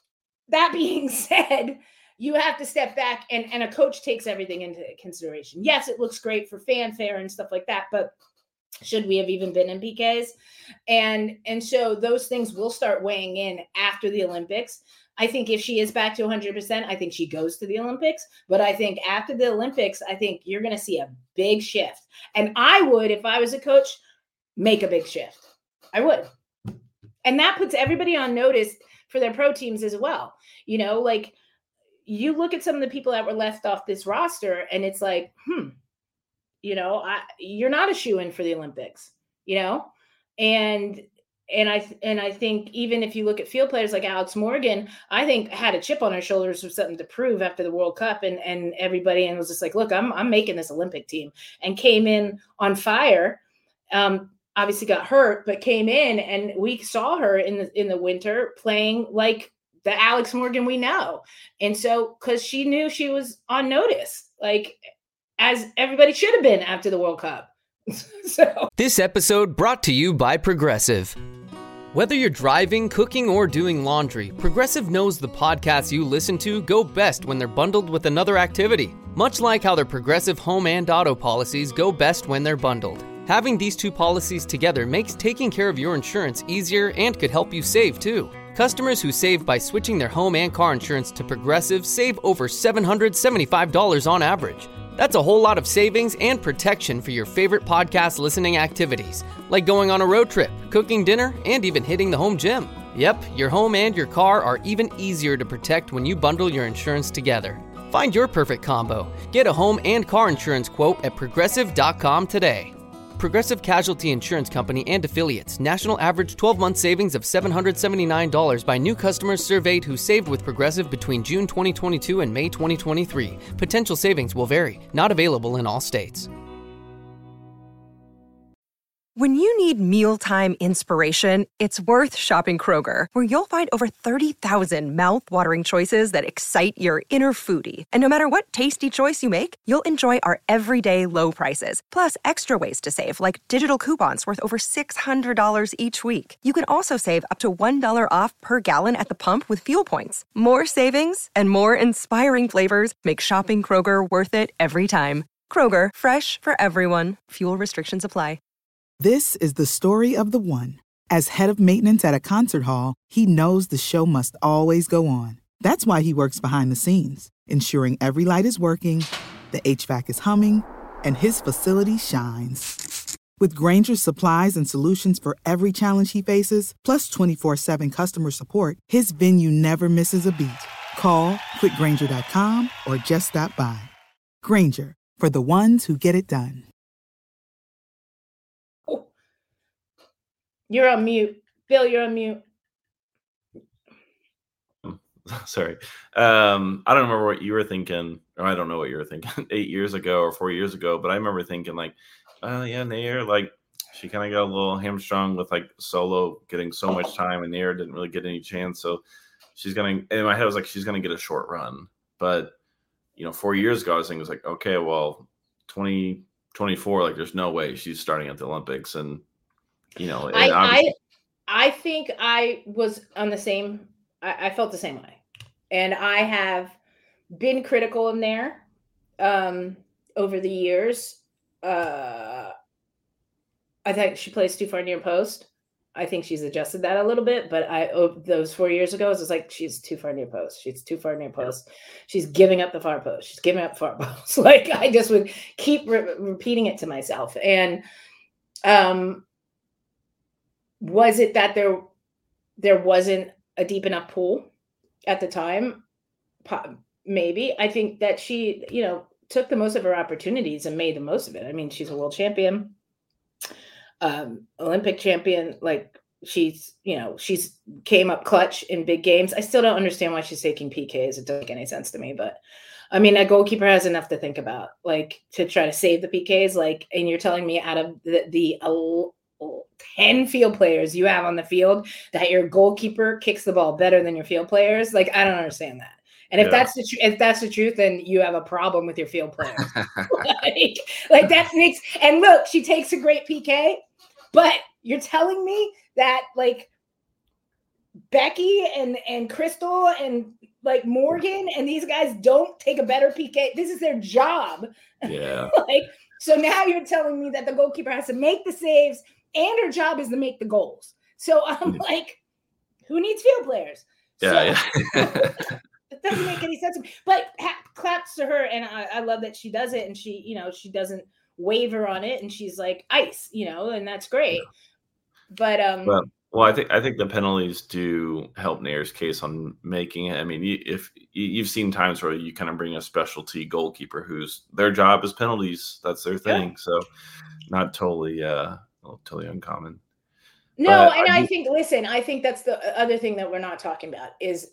that being said, you have to step back and, and a coach takes everything into consideration. Yes, it looks great for fanfare and stuff like that, but should we have even been in P Ks? And, and so those things will start weighing in after the Olympics. I think if she is back to one hundred percent, I think she goes to the Olympics. But I think after the Olympics, I think you're going to see a big shift. And I would, if I was a coach, make a big shift. I would. And that puts everybody on notice for their pro teams as well. You know, like you look at some of the people that were left off this roster and it's like, hmm, you know, I, you're not a shoo-in for the Olympics, you know? And And I and I think even if you look at field players like Alex Morgan, I think had a chip on her shoulders with something to prove after the World Cup, and and everybody and was just like, look, I'm I'm making this Olympic team, and came in on fire. Um, obviously got hurt, but came in, and we saw her in the in the winter playing like the Alex Morgan we know, and so because she knew she was on notice, like as everybody should have been after the World Cup. So. This episode brought to you by Progressive. Whether you're driving, cooking, or doing laundry, Progressive knows the podcasts you listen to go best when they're bundled with another activity. Much like how their Progressive home and auto policies go best when they're bundled. Having these two policies together makes taking care of your insurance easier and could help you save too. Customers who save by switching their home and car insurance to Progressive save over seven hundred seventy-five dollars on average. That's a whole lot of savings and protection for your favorite podcast listening activities, like going on a road trip, cooking dinner, and even hitting the home gym. Yep, your home and your car are even easier to protect when you bundle your insurance together. Find your perfect combo. Get a home and car insurance quote at progressive dot com today. Progressive Casualty Insurance Company and Affiliates. National average twelve-month savings of seven hundred seventy-nine dollars by new customers surveyed who saved with Progressive between June twenty twenty-two and May twenty twenty-three. Potential savings will vary. Not available in all states. When you need mealtime inspiration, it's worth shopping Kroger, where you'll find over thirty thousand mouth-watering choices that excite your inner foodie. And no matter what tasty choice you make, you'll enjoy our everyday low prices, plus extra ways to save, like digital coupons worth over six hundred dollars each week. You can also save up to one dollar off per gallon at the pump with fuel points. More savings and more inspiring flavors make shopping Kroger worth it every time. Kroger, fresh for everyone. Fuel restrictions apply. This is the story of the one. As head of maintenance at a concert hall, he knows the show must always go on. That's why he works behind the scenes, ensuring every light is working, the H V A C is humming, and his facility shines. With Grainger's supplies and solutions for every challenge he faces, plus twenty-four seven customer support, his venue never misses a beat. Call quick grainger dot com or just stop by. Grainger, for the ones who get it done. You're on mute. Bill, you're on mute. Sorry. Um, I don't remember what you were thinking, or I don't know what you were thinking eight years ago or four years ago, but I remember thinking like, oh yeah, Nair, like she kind of got a little hamstrung with like Solo getting so much time, and Nair didn't really get any chance. So she's gonna, in my head, I was like, she's gonna get a short run. But you know, four years ago, I was thinking, it was like, okay, well, twenty twenty-four, like there's no way she's starting at the Olympics, and you know, and I I I think I was on the same. I, I felt the same way. And I have been critical in there um, over the years. Uh, I think she plays too far near post. I think she's adjusted that a little bit, but I oh, those four years ago, it was like, she's too far near post. She's too far near post. She's giving up the far post. She's giving up far post. Like I just would keep re- repeating it to myself. And um, was it that there there wasn't a deep enough pool at the time? Maybe. I think that she, you know, took the most of her opportunities and made the most of it. I mean, she's a world champion, um, Olympic champion. Like she's, you know, she's came up clutch in big games. I still don't understand why she's taking P Ks. It doesn't make any sense to me, but I mean, a goalkeeper has enough to think about, like to try to save the P Ks. Like, and you're telling me out of the, the uh, ten field players you have on the field that your goalkeeper kicks the ball better than your field players. Like, I don't understand that. And if yeah. that's the tr- if that's the truth, then you have a problem with your field players. like, like that makes, and look, she takes a great P K, but you're telling me that like Becky and, and Crystal and like Morgan and these guys don't take a better P K. This is their job. Yeah. like, so now you're telling me that the goalkeeper has to make the saves and her job is to make the goals. So I'm like, who needs field players? Yeah, so, yeah. It doesn't make any sense to me. But ha- claps to her, and I, I love that she does it, and she, you know, she doesn't waver on it, and she's like ice, you know, and that's great. Yeah. But um, well, well, I think I think the penalties do help Nair's case on making it. I mean, you, if you, you've seen times where you kind of bring a specialty goalkeeper whose their job is penalties, that's their thing. Yeah. So not totally. Uh, Well, totally uncommon. No, but and I, I think, listen, I think that's the other thing that we're not talking about is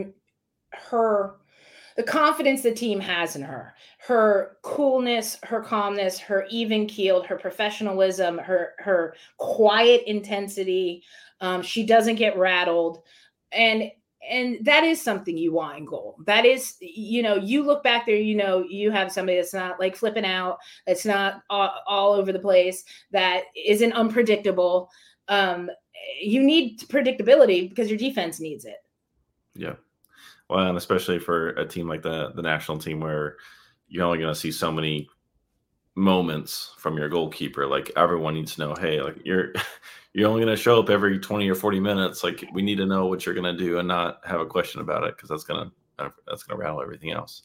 her, the confidence the team has in her, her coolness, her calmness, her even keeled, her professionalism, her, her quiet intensity. Um, she doesn't get rattled. And, and that is something you want in goal. That is, you know, you look back there, you know, you have somebody that's not like flipping out, that's not all, all over the place, that isn't unpredictable. Um, you need predictability because your defense needs it. Yeah. Well, and especially for a team like the, the national team where you're only going to see so many moments from your goalkeeper. Like everyone needs to know, hey, like you're you're only going to show up every twenty or forty minutes. Like we need to know what you're going to do and not have a question about it, because that's going to that's going to rattle everything else.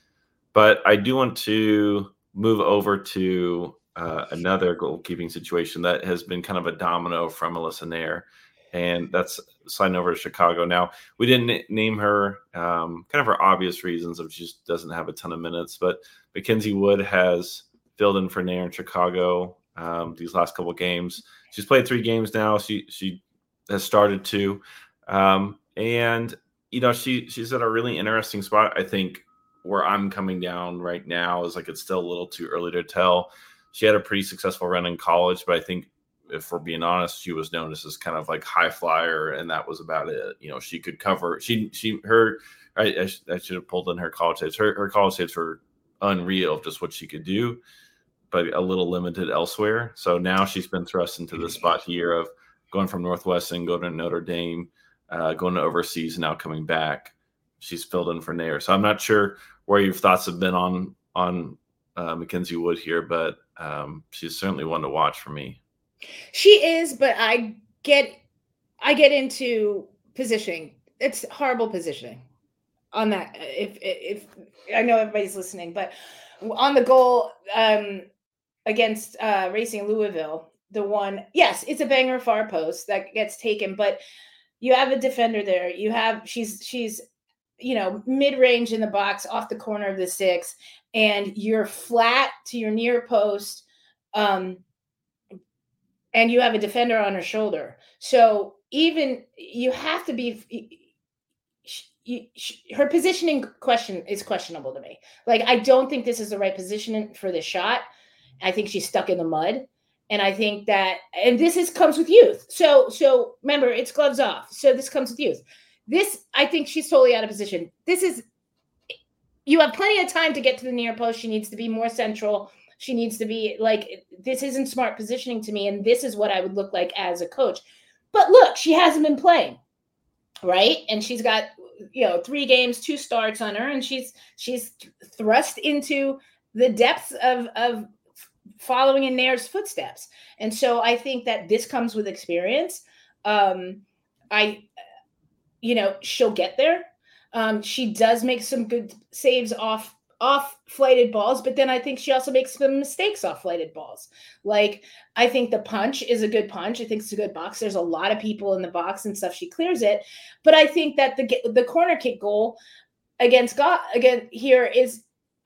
But I do want to move over to uh, another goalkeeping situation that has been kind of a domino from Alyssa Nair, and that's sliding over to Chicago. Now, we didn't name her um, kind of for obvious reasons of she just doesn't have a ton of minutes, but Mackenzie Wood has filled in for Nair in Chicago um, these last couple of games. She's played three games now. She she has started two. Um, and, you know, she she's at a really interesting spot. I think where I'm coming down right now is like it's still a little too early to tell. She had a pretty successful run in college, but I think if we're being honest, she was known as this kind of like high flyer, and that was about it. You know, she could cover. She she her I, I, sh- I should have pulled in her college days. Her her college days were unreal of just what she could do, but a little limited elsewhere. So now she's been thrust into the spot here of going from Northwestern, going to Notre Dame, uh, going to overseas, and now coming back. She's filled in for Nair. So I'm not sure where your thoughts have been on on uh, Mackenzie Wood here, but um, she's certainly one to watch for me. She is, but I get I get into positioning. It's horrible positioning on that. If if I know everybody's listening, but on the goal um, against uh, Racing Louisville, the one, yes, it's a banger far post that gets taken, but you have a defender there. You have she's she's you know mid-range in the box off the corner of the six, and you're flat to your near post. Um, and you have a defender on her shoulder. So even you have to be. You, she, her positioning question is questionable to me. Like, I don't think this is the right position for this shot. I think she's stuck in the mud. And I think that, and this is comes with youth. So, so remember, it's gloves off. So this comes with youth. This, I think she's totally out of position. This is, you have plenty of time to get to the near post. She needs to be more central. She needs to be like, this isn't smart positioning to me. And this is what I would look like as a coach. But look, she hasn't been playing, right? And she's got, you know, three games, two starts on her, and she's she's thrust into the depths of of following in Nair's footsteps. And so I think that this comes with experience. Um, I, you know, she'll get there. Um, she does make some good saves off off flighted balls, but then I think she also makes some mistakes off flighted balls. Like, I think the punch is a good punch. I think it's a good box. There's a lot of people in the box and stuff. She clears it. But I think that the the corner kick goal against God again here is,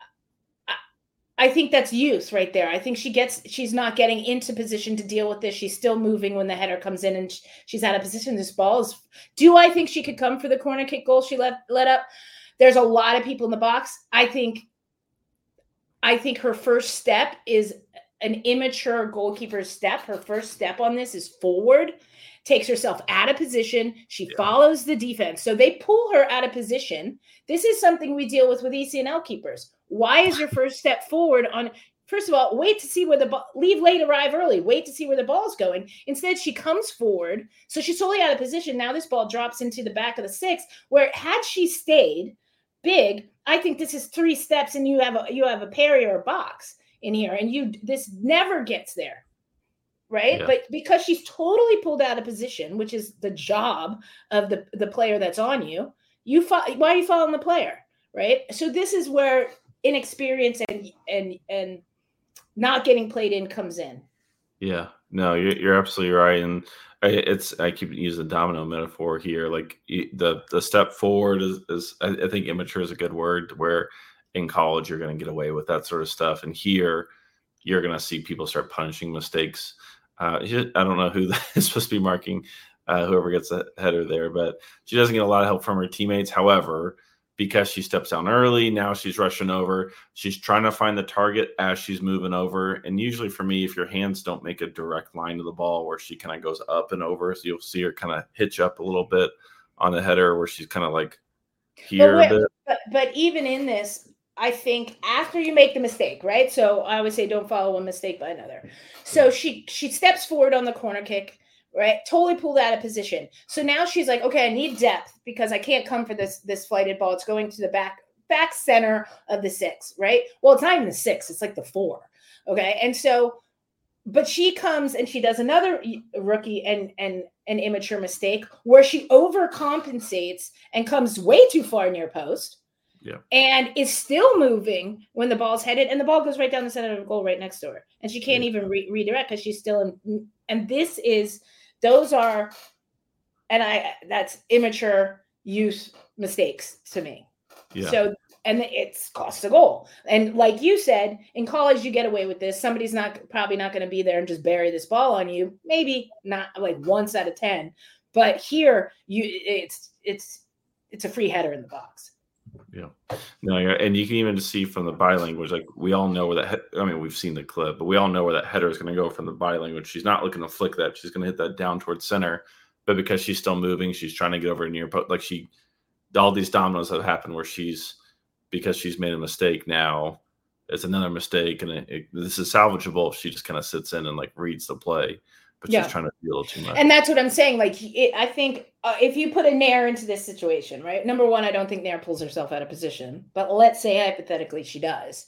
I think that's youth right there. I think she gets, she's not getting into position to deal with this. She's still moving when the header comes in and she's out of position. This ball is, do I think she could come for the corner kick goal she let, let up? There's a lot of people in the box. I think, I think her first step is an immature goalkeeper's step. Her first step on this is forward, takes herself out of position. She yeah. follows the defense. So they pull her out of position. This is something we deal with with E C N L keepers. Why is your first step forward on, first of all, wait to see where the ball, leave late, arrive early, wait to see where the ball's going. Instead, she comes forward. So she's totally out of position. Now this ball drops into the back of the six, where had she stayed big, I think this is three steps and you have a, you have a parry or a box in here, and you, this never gets there. Right. Yeah. But because she's totally pulled out of position, which is the job of the, the player that's on you, you fo- why are you following the player? Right. So this is where inexperience and, and, and not getting played in comes in. Yeah, no, you're, you're absolutely right. And I, it's, I keep using the domino metaphor here. Like the, the step forward is, is, I, I think immature is a good word, where in college you're going to get away with that sort of stuff. And here you're going to see people start punishing mistakes. Uh, I don't know who is supposed to be marking uh, whoever gets a header there, but she doesn't get a lot of help from her teammates. However, because she steps down early, now she's rushing over. She's trying to find the target as she's moving over. And usually for me, if your hands don't make a direct line to the ball where she kind of goes up and over, so you'll see her kind of hitch up a little bit on the header where she's kind of like here but, a bit. But, but even in this, I think after you make the mistake, right? So I would say don't follow one mistake by another. So she she steps forward on the corner kick, right? Totally pulled out of position. So now she's like, okay, I need depth because I can't come for this this flighted ball. It's going to the back back center of the six, right? Well, it's not even the six. It's like the four, okay? And so, but she comes and she does another rookie and and an immature mistake where she overcompensates and comes way too far near post. Yeah. And is still moving when the ball's headed, and the ball goes right down the center of the goal right next to her. And she can't yeah. even re- redirect because she's still in. And this is, those are, and I, that's immature youth mistakes to me. Yeah. So, and it's cost a goal. And like you said, in college, you get away with this. Somebody's not, probably not going to be there and just bury this ball on you. Maybe not like once out of ten. But here, you, it's, it's, it's a free header in the box. Yeah, no, and you can even see from the body language, like we all know where that. He- I mean, we've seen the clip, but we all know where that header is going to go from the body language. She's not looking to flick that; she's going to hit that down towards center. But because she's still moving, she's trying to get over near. Like she, all these dominoes have happened where she's, because she's made a mistake. Now it's another mistake, and it, it, this is salvageable. She just kind of sits in and like reads the play, but yeah. she's trying to feel too much. And that's what I'm saying. Like it, I think. Uh, if you put a Nair into this situation, right? Number one, I don't think Nair pulls herself out of position, but let's say hypothetically she does.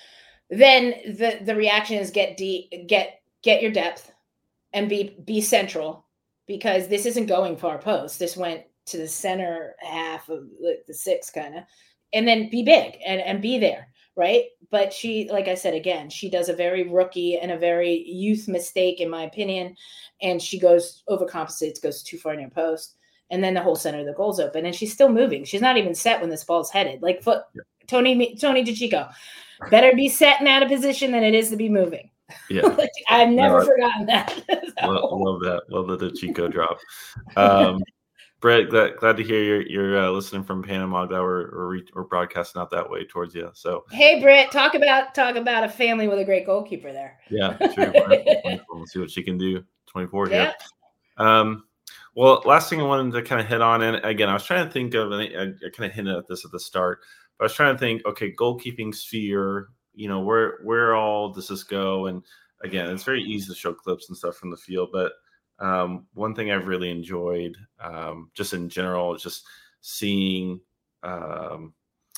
Then the, the reaction is get deep, get get your depth, and be be central, because this isn't going far post. This went to the center half of the, the six, kind of, and then be big and and be there, right? But she, like I said again, she does a very rookie and a very youth mistake, in my opinion, and she goes overcompensates, goes too far near post. And then the whole center of the goal's open, and she's still moving. She's not even set when this ball's headed. Like foot, yeah. Tony Tony DiCicco, better be set and out of position than it is to be moving. Yeah. Like, I've never No, forgotten that. So. Love, love that. Love the, the Chico drop. Um, Brett, glad, glad to hear you're, you're uh, listening from Panama. That we're, we're, we're broadcasting out that way towards you. So, hey, Britt, talk about talk about a family with a great goalkeeper there. Yeah, true. We'll see what she can do. twenty-four Yeah. here. Um, well, last thing I wanted to kind of hit on, and again, I was trying to think of, and I, I kind of hinted at this at the start, but I was trying to think, okay, goalkeeping sphere, you know, where where all does this go? And again, it's very easy to show clips and stuff from the field, but um, one thing I've really enjoyed, um, just in general, is just seeing um,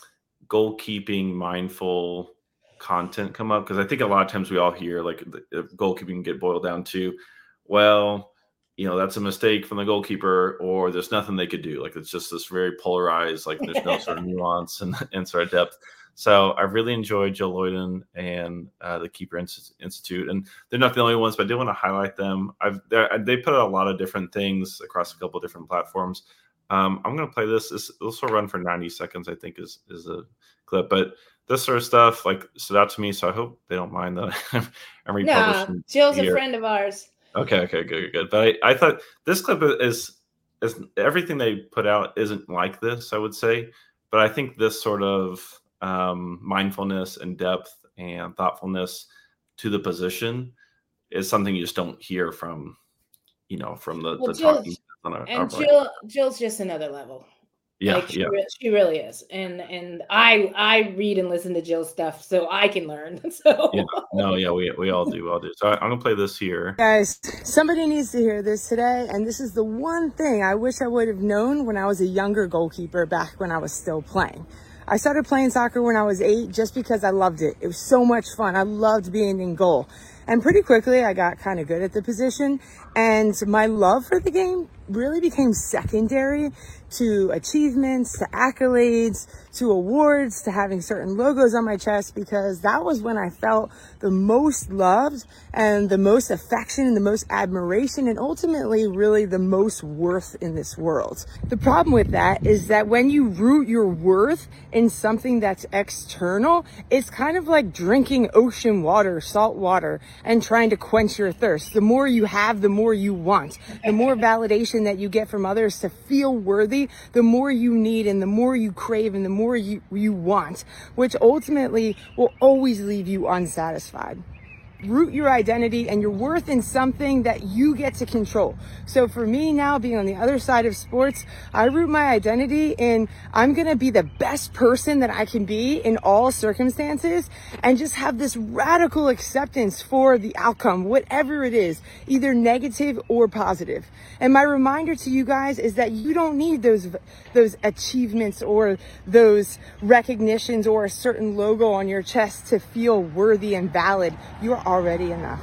goalkeeping mindful content come up, because I think a lot of times we all hear like if goalkeeping can get boiled down to, well, you know, that's a mistake from the goalkeeper, or there's nothing they could do. Like it's just this very polarized, like there's no sort of nuance and, and sort of depth. So I really enjoyed Jill Loyden and uh, the Keeper Institute, and they're not the only ones, but I did want to highlight them. I've they put out a lot of different things across a couple of different platforms. Um, I'm going to play this. This this will run for ninety seconds, I think, is is a clip, but this sort of stuff like stood out to me, so I hope they don't mind that I'm, I'm republishing. No, Jill's here. a friend of ours. Okay, okay, good, good. But I, I thought this clip is is everything they put out isn't like this, I would say, but I think this sort of um, mindfulness and depth and thoughtfulness to the position is something you just don't hear from, you know, from the, well, the talking. On a, and Jill, Jill's just another level. Yeah, like she, yeah. Re- she really is, and and I I read and listen to Jill's stuff so I can learn. So yeah, no, yeah, we we all do, we all do. So I, I'm gonna play this here, guys. Somebody needs to hear this today, and this is the one thing I wish I would have known when I was a younger goalkeeper back when I was still playing. I started playing soccer when I was eight just because I loved it. It was so much fun. I loved being in goal. And pretty quickly, I got kind of good at the position. And my love for the game really became secondary to achievements, to accolades, to awards, to having certain logos on my chest, because that was when I felt the most loved and the most affection and the most admiration and ultimately really the most worth in this world. The problem with that is that when you root your worth in something that's external, it's kind of like drinking ocean water, salt water, and trying to quench your thirst. The more you have, the more you want. The more validation that you get from others to feel worthy, the more you need and the more you crave and the more you, you want, which ultimately will always leave you unsatisfied. Root your identity and your worth in something that you get to control. So for me now, being on the other side of sports, I root my identity in I'm going to be the best person that I can be in all circumstances and just have this radical acceptance for the outcome, whatever it is, either negative or positive. And my reminder to you guys is that you don't need those those achievements or those recognitions or a certain logo on your chest to feel worthy and valid. You're already enough.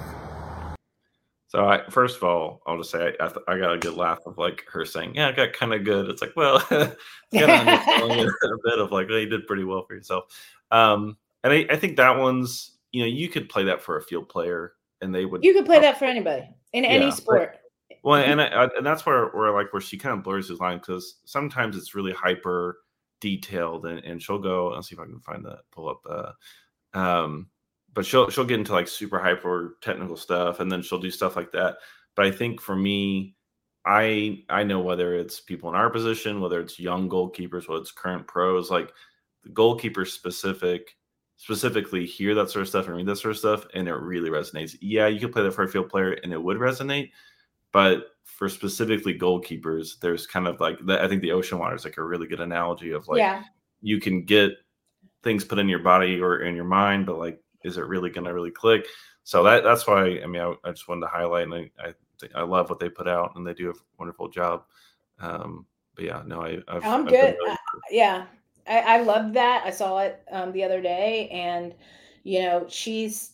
So I, first of all, I'll just say I, I, th- I got a good laugh of like her saying, "Yeah, I got kind of good." It's like, well, it's kind of a bit of like, well, you did pretty well for yourself. Um, and I, I think that one's, you know, you could play that for a field player, and they would. You could play that for anybody in yeah, any sport. But, well, and I, and that's where where like where she kind of blurs his line, because sometimes it's really hyper detailed, and, and she'll go. Let's see if I can find that. Pull up. Uh, um, But she'll she'll get into like super hyper technical stuff, and then she'll do stuff like that. But I think for me, I I know whether it's people in our position, whether it's young goalkeepers, whether it's current pros, like the goalkeeper specific, specifically hear that sort of stuff and read that sort of stuff, and it really resonates. Yeah, you could play that for a field player, and it would resonate. But for specifically goalkeepers, there's kind of like the, I think the ocean water is like a really good analogy of like yeah. you can get things put in your body or in your mind, but like, is it really going to really click? So that that's why, I mean, I, I just wanted to highlight, and I, I think I love what they put out, and they do a wonderful job. Um, but yeah, no, I, I've, I'm I've good. Really uh, yeah. I, I loved that. I saw it um, the other day, and, you know, she's,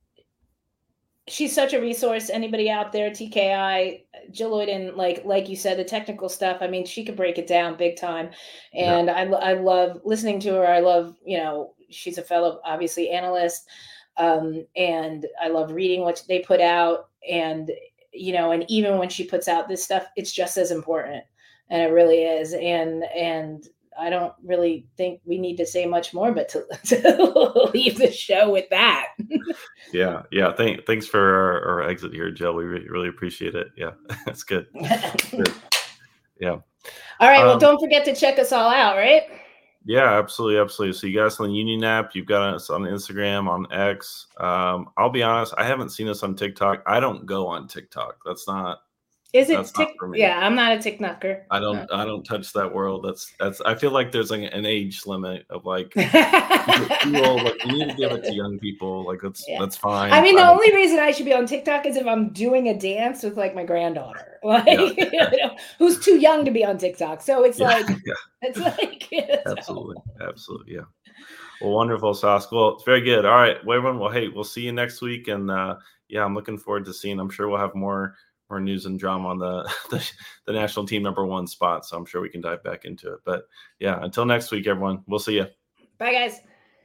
she's such a resource. Anybody out there, T K I, Jill Loyden, like, like you said, the technical stuff, I mean, she could break it down big time. And yeah. I, I love listening to her. I love, you know, she's a fellow, obviously, analyst. Um, and I love reading what they put out. And, you know, and even when she puts out this stuff, it's just as important. And it really is. And, and I don't really think we need to say much more, but to, to leave the show with that. yeah. Yeah. Thank, thanks for our, our exit here, Jill. We re- really appreciate it. Yeah. That's good. good. Yeah. All right. Well, um, don't forget to check us all out, right? Yeah, absolutely. Absolutely. So you guys on the Union app, you've got us on Instagram, on X. Um, I'll be honest, I haven't seen us on TikTok. I don't go on TikTok. That's not, Is it? That's Tic- not for me. Yeah, I'm not a TikToker. I don't, No. I don't touch that world. That's, that's, I feel like there's like an age limit of like, too old, like you need to give it to young people. Like that's, Yeah. that's fine. I mean, the I only reason I should be on TikTok is if I'm doing a dance with like my granddaughter, like Yeah. you know, who's too young to be on TikTok. So it's Yeah, like, yeah. it's like, so. Absolutely. Absolutely. Yeah. Well, wonderful, Sask. Well, it's very good. All right. Well, everyone. Well, hey, we'll see you next week. And uh, yeah, I'm looking forward to seeing, I'm sure we'll have more, more news and drama on the, the, the national team number one spot. So I'm sure we can dive back into it. But yeah, until next week, everyone, we'll see you. Bye, guys.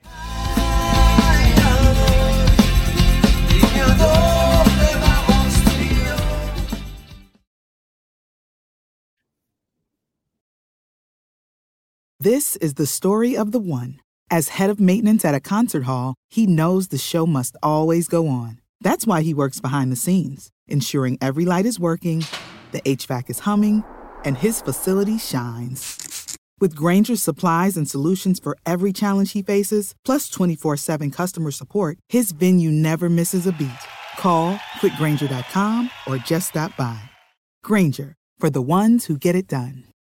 This is the story of the one. As head of maintenance at a concert hall, he knows the show must always go on. That's why he works behind the scenes, ensuring every light is working, the H V A C is humming, and his facility shines. With Grainger's supplies and solutions for every challenge he faces, plus twenty-four seven customer support, his venue never misses a beat. Call quick grainger dot com or just stop by. Grainger, for the ones who get it done.